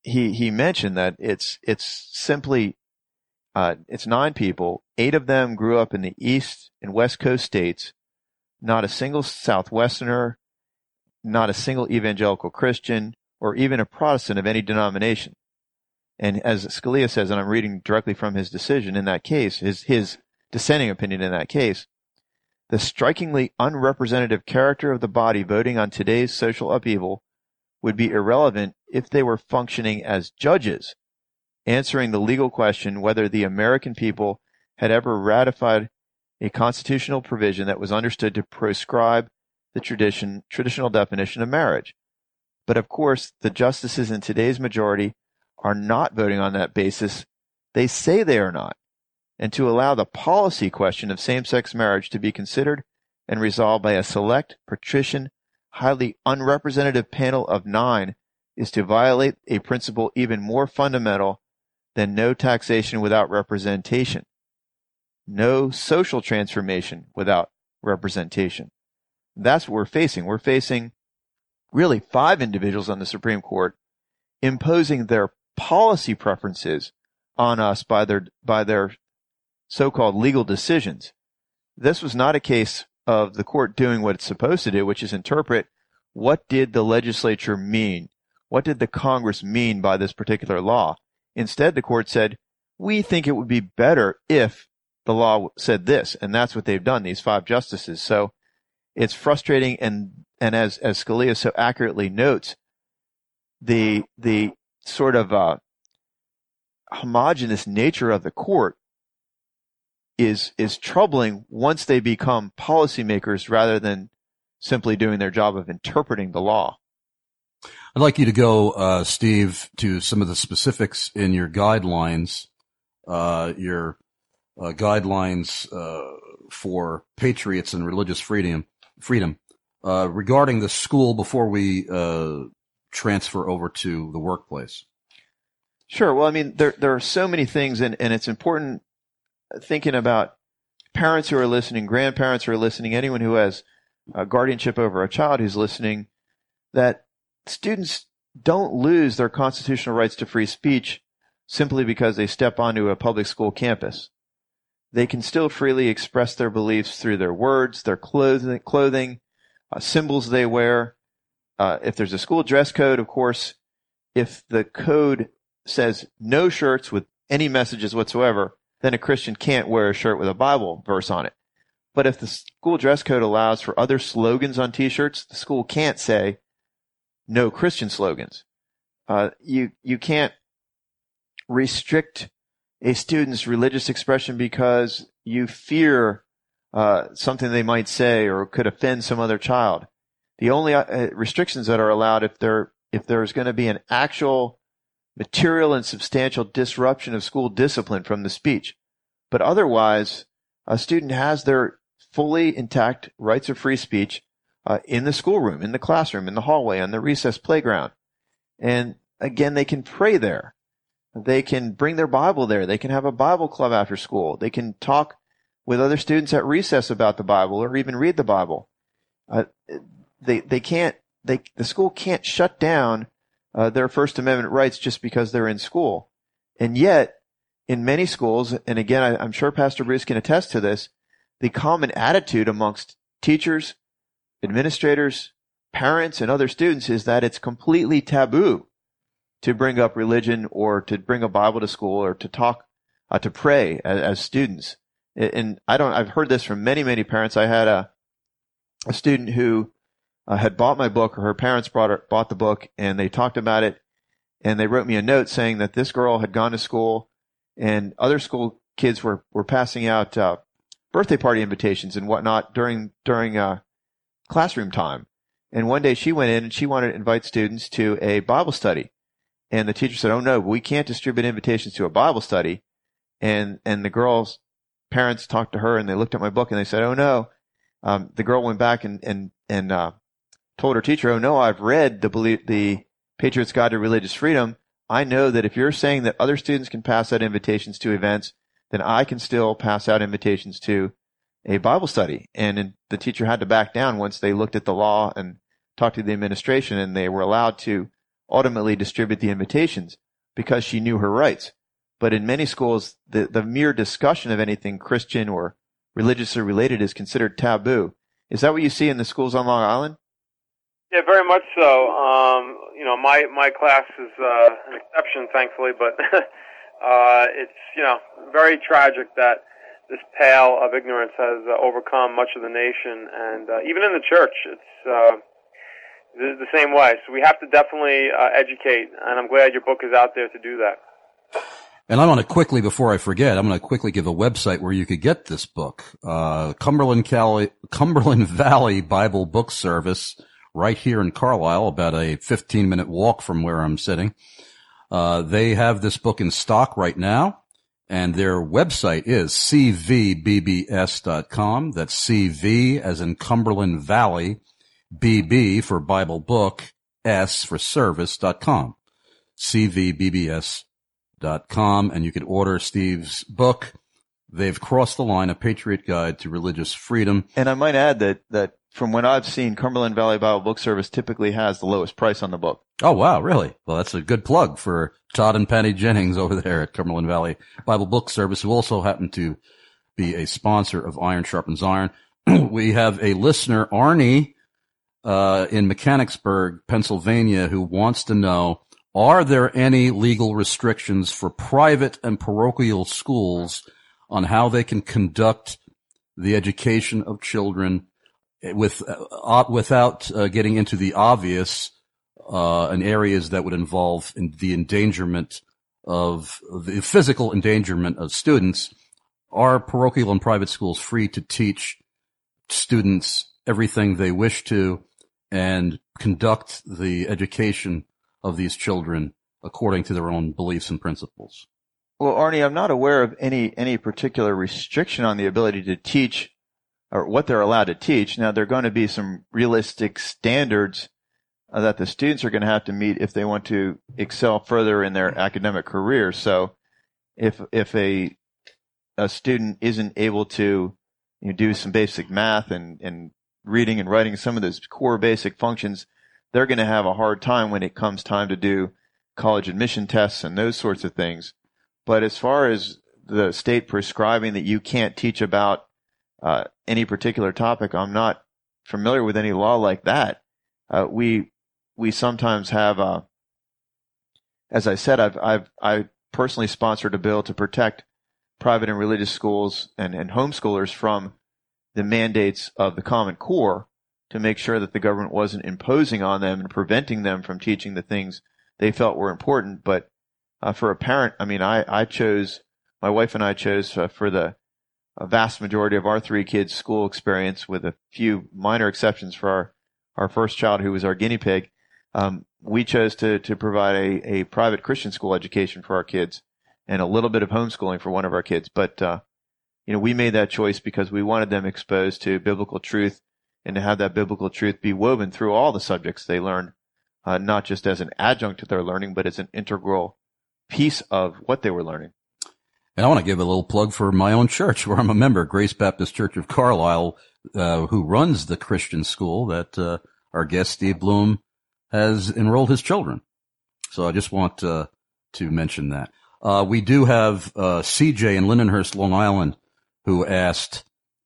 he he mentioned that it's it's simply uh, it's nine people. Eight of them grew up in the East and West Coast states. Not a single Southwesterner, not a single evangelical Christian, or even a Protestant of any denomination. And as Scalia says, and I'm reading directly from his decision in that case, his his dissenting opinion in that case, the strikingly unrepresentative character of the body voting on today's social upheaval would be irrelevant if they were functioning as judges, answering the legal question whether the American people had ever ratified a constitutional provision that was understood to proscribe the tradition, traditional definition of marriage. But of course, the justices in today's majority are not voting on that basis. They say they are not. And to allow the policy question of same-sex marriage to be considered and resolved by a select, patrician, highly unrepresentative panel of nine is to violate a principle even more fundamental than no taxation without representation. No social transformation without representation. That's what we're facing. We're facing really five individuals on the Supreme Court imposing their policy preferences on us by their by their so-called legal decisions. This was not a case of the court doing what it's supposed to do, which is interpret what did the legislature mean? What did the Congress mean by this particular law? Instead, the court said, we think it would be better if the law said this, and that's what they've done, these five justices. So it's frustrating, and and as as Scalia so accurately notes, the the sort of uh, homogeneous nature of the court is is troubling once they become policymakers rather than simply doing their job of interpreting the law. I'd like you to go, uh, Steve, to some of the specifics in your guidelines, uh, your uh, guidelines uh, for patriots and religious freedom, freedom uh, regarding the school before we uh, transfer over to the workplace. Sure. Well, I mean, there there are so many things, and, and it's important thinking about parents who are listening, grandparents who are listening, anyone who has a guardianship over a child who's listening, that students don't lose their constitutional rights to free speech simply because they step onto a public school campus. They can still freely express their beliefs through their words, their clothing, clothing uh, symbols they wear. Uh, if there's a school dress code, of course, if the code says no shirts with any messages whatsoever, then a Christian can't wear a shirt with a Bible verse on it. But if the school dress code allows for other slogans on T-shirts, the school can't say no Christian slogans. Uh, you you can't restrict a student's religious expression because you fear uh, something they might say or could offend some other child. The only uh, restrictions that are allowed if there if there's going to be an actual material and substantial disruption of school discipline from the speech. But otherwise, a student has their fully intact rights of free speech uh, in the schoolroom, in the classroom, in the hallway, on the recess playground. And again, they can pray there. They can bring their Bible there. They can have a Bible club after school. They can talk with other students at recess about the Bible or even read the Bible. Uh, they they can't they the school can't shut down uh, their First Amendment rights just because they're in school. And yet, in many schools, and again, I, I'm sure Pastor Bruce can attest to this, the common attitude amongst teachers, administrators, parents, and other students is that it's completely taboo to bring up religion or to bring a Bible to school or to talk, uh, to pray as, as students. And I don't, I've heard this from many, many parents. I had a, a student who uh, had bought my book, or her parents brought her, bought the book, and they talked about it, and they wrote me a note saying that this girl had gone to school and other school kids were, were passing out, uh, birthday party invitations and whatnot during, during, uh, classroom time. And one day she went in and she wanted to invite students to a Bible study. And the teacher said, oh no, we can't distribute invitations to a Bible study. And, and the girl's parents talked to her and they looked at my book and they said, oh no. Um, the girl went back and, and, and, uh, told her teacher, oh no, I've read the belief, the Patriot's Guide to Religious Freedom. I know that if you're saying that other students can pass out invitations to events, then I can still pass out invitations to a Bible study. And the teacher had to back down once they looked at the law and talked to the administration, and they were allowed to ultimately distribute the invitations because she knew her rights. But in many schools, the, the mere discussion of anything Christian or religiously related is considered taboo. Is that what you see in the schools on Long Island? Yeah, very much so. Um, you know, my, my class is uh, an exception, thankfully, but uh, it's, you know, very tragic that this pale of ignorance has uh, overcome much of the nation, and uh, even in the church, it's uh, the, the same way. So we have to definitely uh, educate, and I'm glad your book is out there to do that. And I want to quickly, before I forget, I'm going to quickly give a website where you could get this book. Uh, Cumberland, Cali- Cumberland Valley Bible Book Service, right here in Carlisle, about a fifteen minute walk from where I'm sitting. Uh, they have this book in stock right now, and their website is c v b b s dot com. That's C V as in Cumberland Valley, B B for Bible Book, S for Service dot com. C V B B S dot com, and you can order Steve's book. They've crossed the line, A Patriot Guide to Religious Freedom. And I might add that, that from what I've seen, Cumberland Valley Bible Book Service typically has the lowest price on the book. Oh, wow, really? Well, that's a good plug for Todd and Patty Jennings over there at Cumberland Valley Bible Book Service, who also happen to be a sponsor of Iron Sharpens Iron. We have a listener, Arnie, uh, in Mechanicsburg, Pennsylvania, who wants to know, are there any legal restrictions for private and parochial schools on how they can conduct the education of children with uh, without uh, getting into the obvious uh in areas that would involve in the endangerment of the physical endangerment of students? Are parochial and private schools free to teach students everything they wish to and conduct the education of these children according to their own beliefs and principles? Well, Arnie, I'm not aware of any, any particular restriction on the ability to teach or what they're allowed to teach. Now, there are going to be some realistic standards uh, that the students are going to have to meet if they want to excel further in their academic career. So if, if a, a student isn't able to, you know, do some basic math and, and reading and writing, some of those core basic functions, they're going to have a hard time when it comes time to do college admission tests and those sorts of things. But as far as the state prescribing that you can't teach about uh, any particular topic, I'm not familiar with any law like that. Uh, we we sometimes have, uh, as I said, I've I've I personally sponsored a bill to protect private and religious schools and, and homeschoolers from the mandates of the Common Core, to make sure that the government wasn't imposing on them and preventing them from teaching the things they felt were important. But uh, for a parent, I mean, I, I chose, my wife and I chose uh, for the a vast majority of our three kids' school experience, with a few minor exceptions for our, our first child, who was our guinea pig. Um, we chose to, to provide a, a private Christian school education for our kids and a little bit of homeschooling for one of our kids. But, uh, you know, we made that choice because we wanted them exposed to biblical truth, and to have that biblical truth be woven through all the subjects they learn, uh, not just as an adjunct to their learning, but as an integral piece of what they were learning. And I want to give a little plug for my own church, where I'm a member, Grace Baptist Church of Carlisle, uh, who runs the Christian school that uh, our guest Steve Bloom has enrolled his children. So I just want uh, to mention that. Uh, we do have uh, C J in Lindenhurst, Long Island, who asked,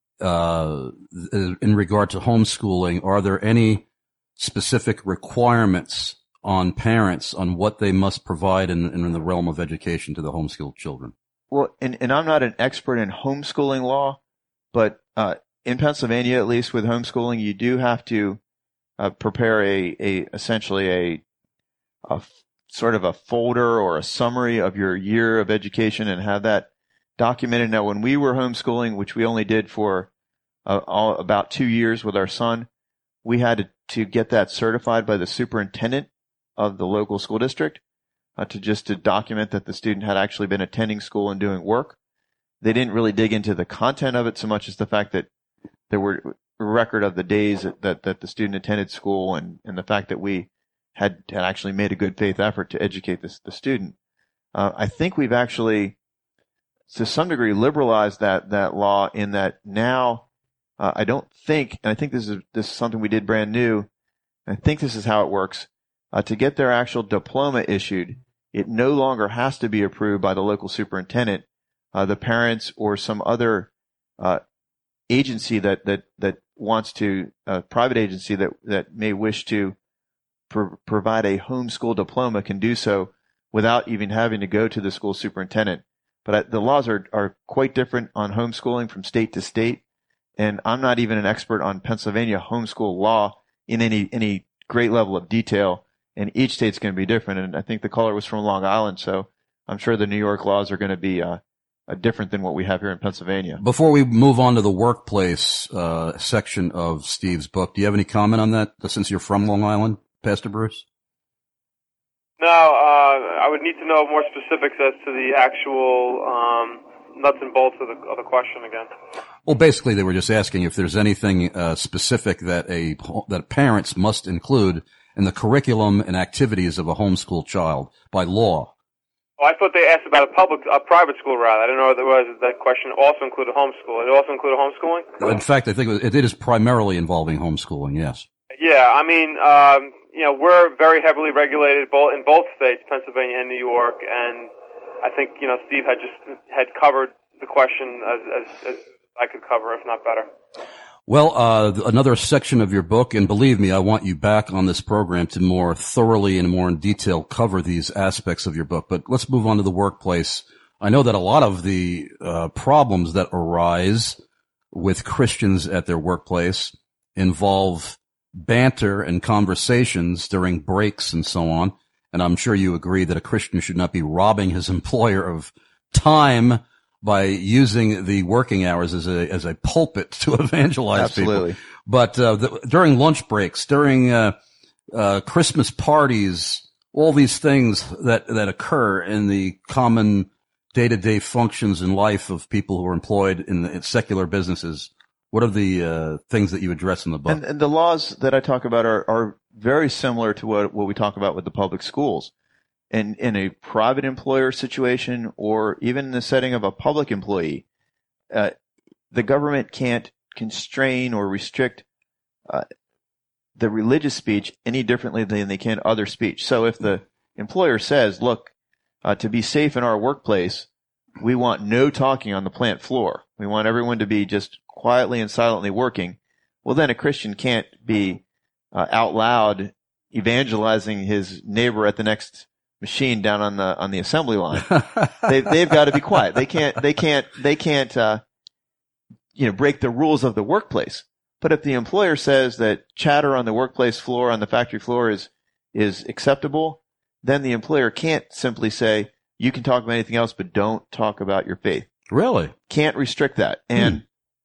Uh, in regard to homeschooling, are there any specific requirements on parents on what they must provide in, in the realm of education to the homeschooled children? Well, and, and I'm not an expert in homeschooling law, but uh, in Pennsylvania, at least with homeschooling, you do have to uh, prepare a, a essentially a, a f- sort of a folder or a summary of your year of education and have that documented. Now, when we were homeschooling, which we only did for uh, all, about two years with our son, we had to, to get that certified by the superintendent of the local school district uh, to just to document that the student had actually been attending school and doing work. They didn't really dig into the content of it so much as the fact that there were a record of the days that, that, that the student attended school, and, and the fact that we had, had actually made a good faith effort to educate this, the student. Uh, I think we've actually, to some degree, liberalized that, that law in that now, uh, I don't think, and I think this is, this is something we did brand new. I think this is how it works. uh, to get their actual diploma issued, it no longer has to be approved by the local superintendent, uh, the parents, or some other uh, agency that that that wants to, a private agency that that may wish to pro- provide a homeschool diploma can do so without even having to go to the school superintendent. But uh, the laws are are quite different on homeschooling from state to state, and I'm not even an expert on Pennsylvania homeschool law in any any great level of detail. And each state's going to be different. And I think the caller was from Long Island, so I'm sure the New York laws are going to be uh, uh, different than what we have here in Pennsylvania. Before we move on to the workplace uh, section of Steve's book, do you have any comment on that, since you're from Long Island, Pastor Bruce? No, uh, I would need to know more specifics as to the actual um, nuts and bolts of the, of the question again. Well, basically, they were just asking if there's anything uh, specific that a that parents must include in the curriculum and activities of a homeschool child by law. Oh, I thought they asked about a public, a private school rather. I didn't know if there was that question also included homeschool. It also included homeschooling? In fact, I think it is primarily involving homeschooling, yes. Yeah, I mean, um, you know, we're very heavily regulated both in both states, Pennsylvania and New York, and I think, you know, Steve had just had covered the question as, as, as I could cover, if not better. Well, uh, another section of your book, and believe me, I want you back on this program to more thoroughly and more in detail cover these aspects of your book. But let's move on to the workplace. I know that a lot of the uh, problems that arise with Christians at their workplace involve banter and conversations during breaks and so on. And I'm sure you agree that a Christian should not be robbing his employer of time by using the working hours as a as a pulpit to evangelize Absolutely. people. But uh, the, during lunch breaks, during uh, uh, Christmas parties, all these things that that occur in the common day-to-day functions in life of people who are employed in, the, in secular businesses, what are the uh, things that you address in the book? And, and the laws that I talk about are, are very similar to what, what we talk about with the public schools. In, in a private employer situation, or even in the setting of a public employee, uh, the government can't constrain or restrict uh, the religious speech any differently than they can other speech. So if the employer says, look, uh, to be safe in our workplace, we want no talking on the plant floor. We want everyone to be just quietly and silently working. Well, then a Christian can't be uh, out loud evangelizing his neighbor at the next machine down on the on the assembly line. they, they've got to be quiet. They can't. They can't. They can't. Uh, you know, break the rules of the workplace. But if the employer says that chatter on the workplace floor, on the factory floor, is is acceptable, then the employer can't simply say you can talk about anything else, but don't talk about your faith. Really? Can't restrict that. And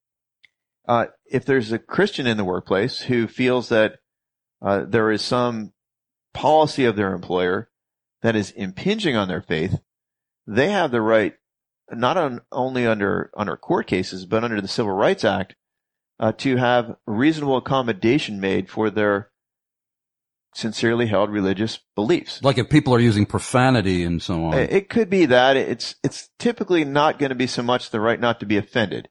hmm. uh, if there's a Christian in the workplace who feels that uh, there is some policy of their employer that is impinging on their faith, they have the right, not on, only under under court cases, but under the Civil Rights Act, uh, to have reasonable accommodation made for their sincerely held religious beliefs. Like if people are using profanity and so on. It could be that. It's it's typically not going to be so much the right not to be offended,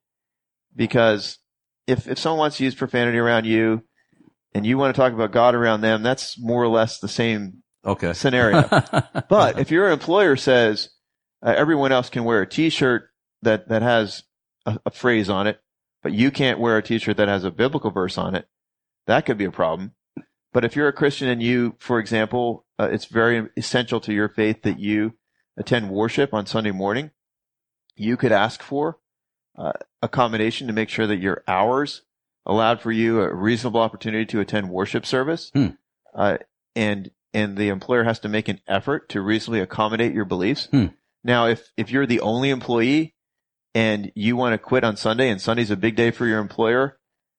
because if if someone wants to use profanity around you, and you want to talk about God around them, that's more or less the same Okay. scenario. But if your employer says uh, everyone else can wear a T-shirt that, that has a, a phrase on it, but you can't wear a T-shirt that has a biblical verse on it, that could be a problem. But if you're a Christian and you, for example, uh, it's very essential to your faith that you attend worship on Sunday morning, you could ask for uh, accommodation to make sure that your hours allowed for you a reasonable opportunity to attend worship service. Hmm. Uh, and and the employer has to make an effort to reasonably accommodate your beliefs. Hmm. Now, if, if you're the only employee and you want to quit on Sunday, and Sunday's a big day for your employer,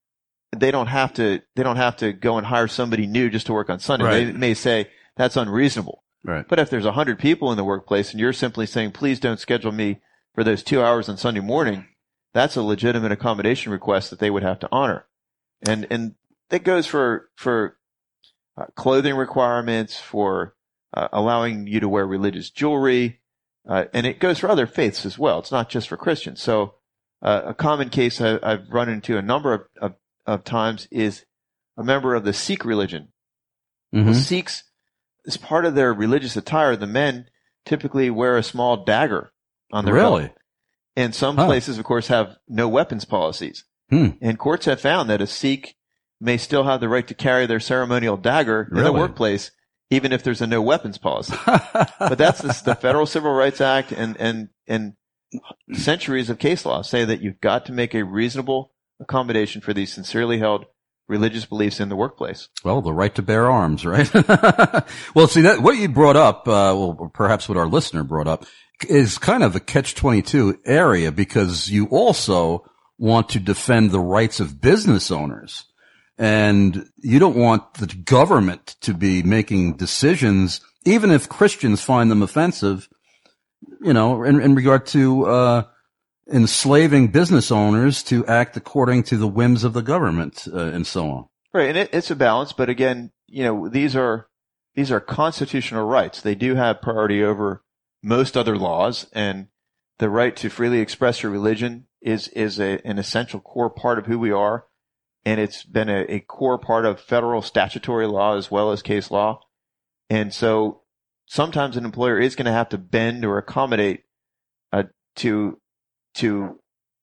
they don't have to, they don't have to go and hire somebody new just to work on Sunday. Right. They may say that's unreasonable. Right. But if there's a hundred people in the workplace and you're simply saying, please don't schedule me for those two hours on Sunday morning, that's a legitimate accommodation request that they would have to honor. And, and that goes for, for, Uh, clothing requirements, for uh, allowing you to wear religious jewelry, uh, and it goes for other faiths as well. It's not just for Christians. So uh, a common case I, I've run into a number of, of, of times is a member of the Sikh religion. Mm-hmm. The Sikhs as part of their religious attire, the men typically wear a small dagger on their really? belt. And some huh. places, of course, have no weapons policies. Hmm. And courts have found that a Sikh may still have the right to carry their ceremonial dagger really? in the workplace, even if there's a no weapons policy. But that's the, the Federal Civil Rights Act and, and, and centuries of case law say that you've got to make a reasonable accommodation for these sincerely held religious beliefs in the workplace. Well, the right to bear arms, right? Well, see, that what you brought up, uh, well, perhaps what our listener brought up, is kind of a catch twenty-two area, because you also want to defend the rights of business owners. And you don't want the government to be making decisions, even if Christians find them offensive, you know, in, in regard to uh enslaving business owners to act according to the whims of the government, uh, and so on. Right, and it, it's a balance, but again, you know, these are these are constitutional rights. They do have priority over most other laws, and the right to freely express your religion is is a, an essential core part of who we are, and it's been a, a core part of federal statutory law as well as case law. And so sometimes an employer is going to have to bend or accommodate uh, to to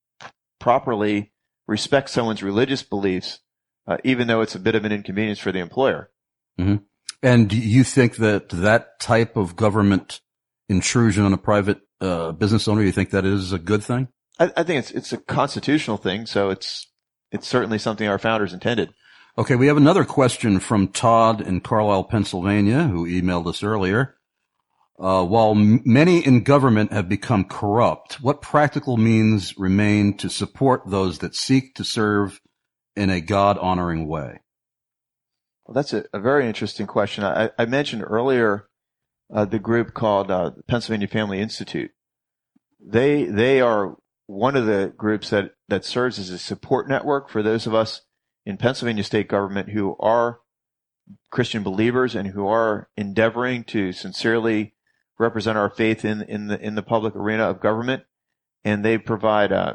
properly respect someone's religious beliefs, uh, even though it's a bit of an inconvenience for the employer. Mm-hmm. And do you think that that type of government intrusion on a private uh, business owner, you think that is a good thing? I, I think it's it's a constitutional thing, so it's it's certainly something our founders intended. Okay, we have another question from Todd in Carlisle, Pennsylvania, who emailed us earlier. Uh, while m- many in government have become corrupt, what practical means remain to support those that seek to serve in a God-honoring way? Well, that's a, a very interesting question. I, I mentioned earlier uh, the group called uh, the Pennsylvania Family Institute. They they are one of the groups that, that serves as a support network for those of us in Pennsylvania state government who are Christian believers and who are endeavoring to sincerely represent our faith in, in the in the public arena of government. And they provide uh,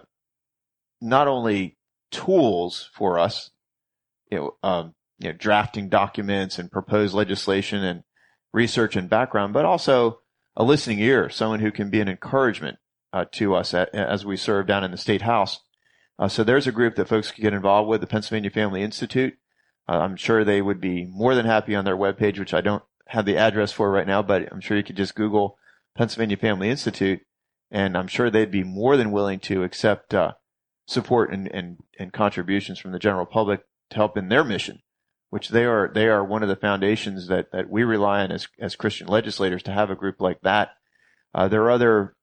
not only tools for us, you know, um, you know, drafting documents and proposed legislation and research and background, but also a listening ear, someone who can be an encouragement uh, to us at, as we serve down in the State House. Uh, so there's a group that folks can get involved with, the Pennsylvania Family Institute. Uh, I'm sure they would be more than happy on their webpage, which I don't have the address for right now, but I'm sure you could just Google Pennsylvania Family Institute, and I'm sure they'd be more than willing to accept uh, support and, and, and contributions from the general public to help in their mission, which they are they are one of the foundations that, that we rely on as as Christian legislators to have a group like that. Uh, there are other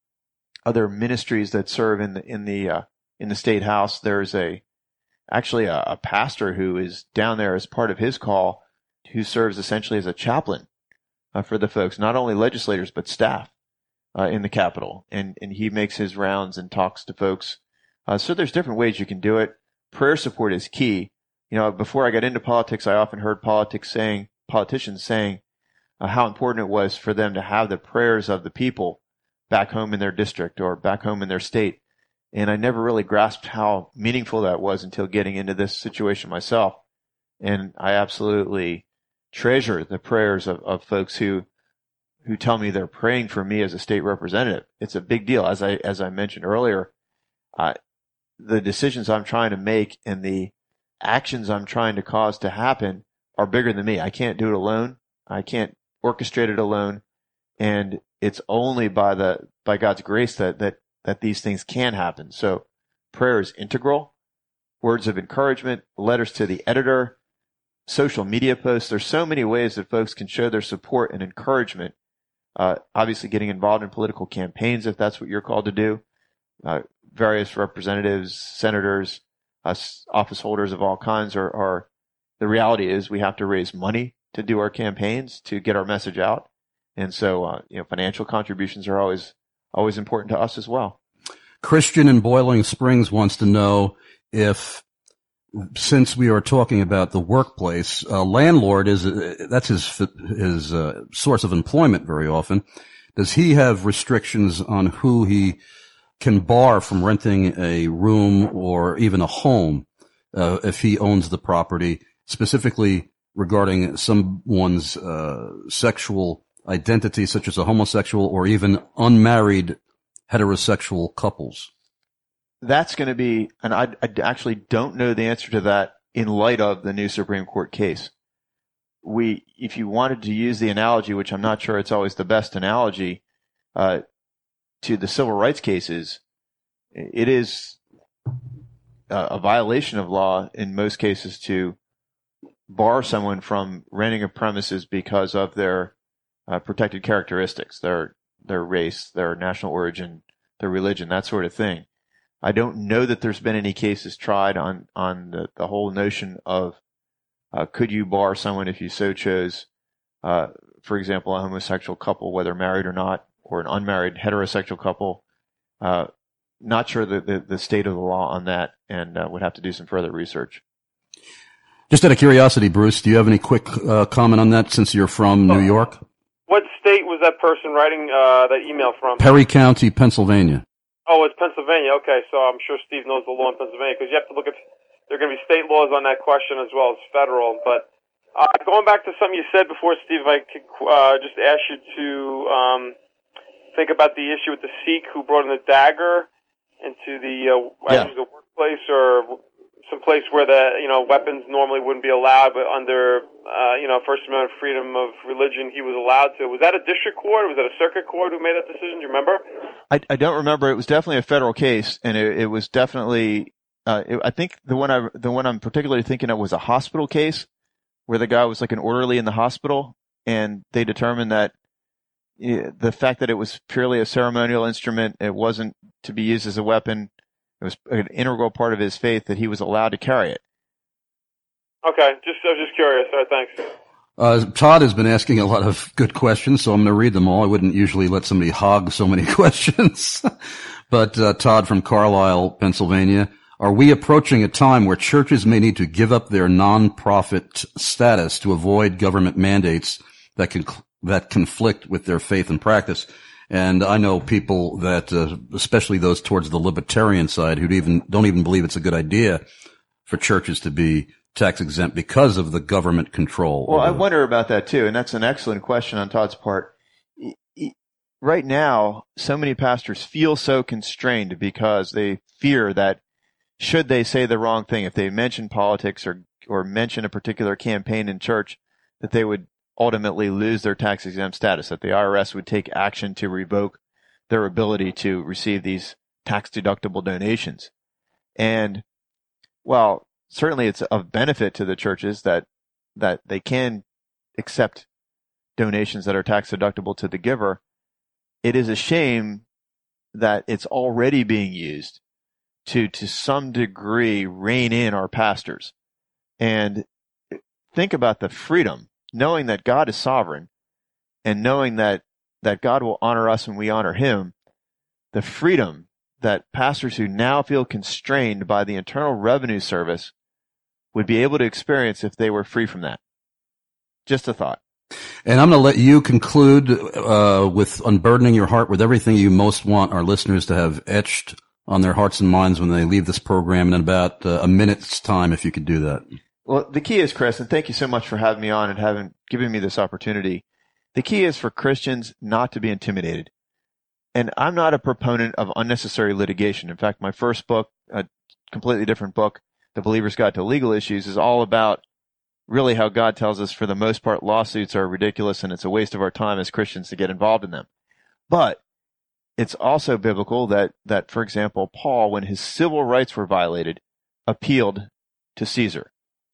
other ministries that serve in the in the uh, in the State House. There's a actually a, a pastor who is down there as part of his call, who serves essentially as a chaplain uh, for the folks, not only legislators, but staff uh, in the Capitol. And, and he makes his rounds and talks to folks. Uh, so there's different ways you can do it. Prayer support is key. You know, before I got into politics, I often heard politics saying, politicians saying uh, how important it was for them to have the prayers of the people back home in their district or back home in their state. And I never really grasped how meaningful that was until getting into this situation myself. And I absolutely treasure the prayers of, of folks who who tell me they're praying for me as a state representative. It's a big deal. As I as I mentioned earlier, uh, the decisions I'm trying to make and the actions I'm trying to cause to happen are bigger than me. I can't do it alone. I can't orchestrate it alone. And it's only by the by God's grace that that that these things can happen. So prayer is integral. Words of encouragement, letters to the editor, social media posts. There's so many ways that folks can show their support and encouragement. Uh, obviously getting involved in political campaigns, if that's what you're called to do. Uh, various representatives, senators, uh, office holders of all kinds are, are, the reality is we have to raise money to do our campaigns, to get our message out. And so, uh, you know, financial contributions are always, always important to us as well. Christian in Boiling Springs wants to know if, since we are talking about the workplace, a landlord is, uh, that's his, his, uh, source of employment very often. Does he have restrictions on who he can bar from renting a room or even a home, uh, if he owns the property? Specifically, regarding someone's uh, sexual identity, such as a homosexual or even unmarried heterosexual couples? That's going to be, and I, I actually don't know the answer to that in light of the new Supreme Court case. We, if you wanted to use the analogy, which I'm not sure it's always the best analogy, uh, to the civil rights cases, it is a, a violation of law in most cases to bar someone from renting a premises because of their uh, protected characteristics, their their race, their national origin, their religion, that sort of thing. I don't know that there's been any cases tried on on the, the whole notion of uh, could you bar someone if you so chose, uh, for example, a homosexual couple, whether married or not, or an unmarried heterosexual couple. Uh, not sure the, the, the state of the law on that, and uh, would have to do some further research. Just out of curiosity, Bruce, do you have any quick uh, comment on that since you're from New York? What state was that person writing uh, that email from? Perry County, Pennsylvania. Oh, it's Pennsylvania. Okay, so I'm sure Steve knows the law in Pennsylvania, because you have to look at, there are going to be state laws on that question as well as federal. But uh, going back to something you said before, Steve, if I could uh, just ask you to um, think about the issue with the Sikh who brought in the dagger into the, uh, yeah. the workplace or some place where the, you know, weapons normally wouldn't be allowed, but under, uh, you know, First Amendment freedom of religion, he was allowed to. Was that a district court? Was that a circuit court who made that decision? Do you remember? I, I don't remember. It was definitely a federal case, and it, it was definitely, uh, it, I think the one I, the one I'm particularly thinking of was a hospital case where the guy was like an orderly in the hospital, and they determined that uh, the fact that it was purely a ceremonial instrument, it wasn't to be used as a weapon. It was an integral part of his faith that he was allowed to carry it. Okay, just I was just curious. All right, thanks. Uh, Todd has been asking a lot of good questions, so I'm going to read them all. I wouldn't usually let somebody hog so many questions. But uh, Todd from Carlisle, Pennsylvania, are we approaching a time where churches may need to give up their nonprofit status to avoid government mandates that can that conflict with their faith and practice? And I know people that, uh, especially those towards the libertarian side, who even don't even believe it's a good idea for churches to be tax exempt because of the government control. Well, I wonder about that too, and that's an excellent question on Todd's part. Right now, so many pastors feel so constrained because they fear that should they say the wrong thing, if they mention politics or or mention a particular campaign in church, that they would ultimately lose their tax exempt status, that the I R S would take action to revoke their ability to receive these tax deductible donations. And while certainly it's of benefit to the churches that that they can accept donations that are tax deductible to the giver, it is a shame that it's already being used to to some degree rein in our pastors. And think about the freedom, knowing that God is sovereign and knowing that, that God will honor us when we honor him, the freedom that pastors who now feel constrained by the Internal Revenue Service would be able to experience if they were free from that. Just a thought. And I'm going to let you conclude uh, with unburdening your heart with everything you most want our listeners to have etched on their hearts and minds when they leave this program in about uh, a minute's time, if you could do that. Well, the key is, Chris, and thank you so much for having me on and having given me this opportunity. The key is for Christians not to be intimidated. And I'm not a proponent of unnecessary litigation. In fact, my first book, a completely different book, The Believer's Guide to Legal Issues, is all about really how God tells us, for the most part, lawsuits are ridiculous and it's a waste of our time as Christians to get involved in them. But it's also biblical that, that, for example, Paul, when his civil rights were violated, appealed to Caesar.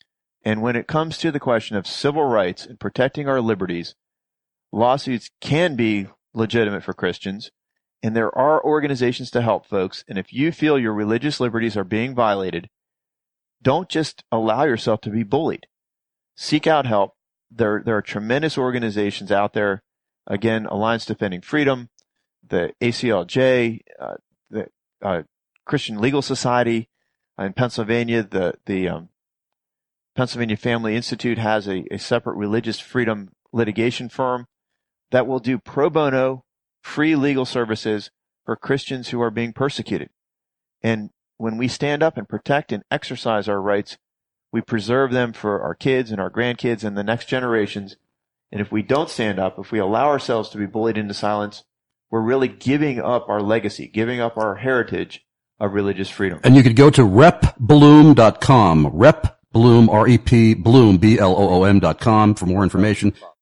And when it comes to the question of civil rights and protecting our liberties, lawsuits can be legitimate for Christians, and there are organizations to help folks. And if you feel your religious liberties are being violated, don't just allow yourself to be bullied. Seek out help. There, there are tremendous organizations out there. Again, Alliance Defending Freedom, the A C L J, uh, the uh, Christian Legal Society in Pennsylvania, the the um, Pennsylvania Family Institute has a, a separate religious freedom litigation firm that will do pro bono, free legal services for Christians who are being persecuted. And when we stand up and protect and exercise our rights, We preserve them for our kids and our grandkids and the next generations. And if we don't stand up, if we allow ourselves to be bullied into silence, we're really giving up our legacy, giving up our heritage of religious freedom. And you could go to rep bloom dot com, rep bloom, R E P, bloom, B L O O M dot com for more information.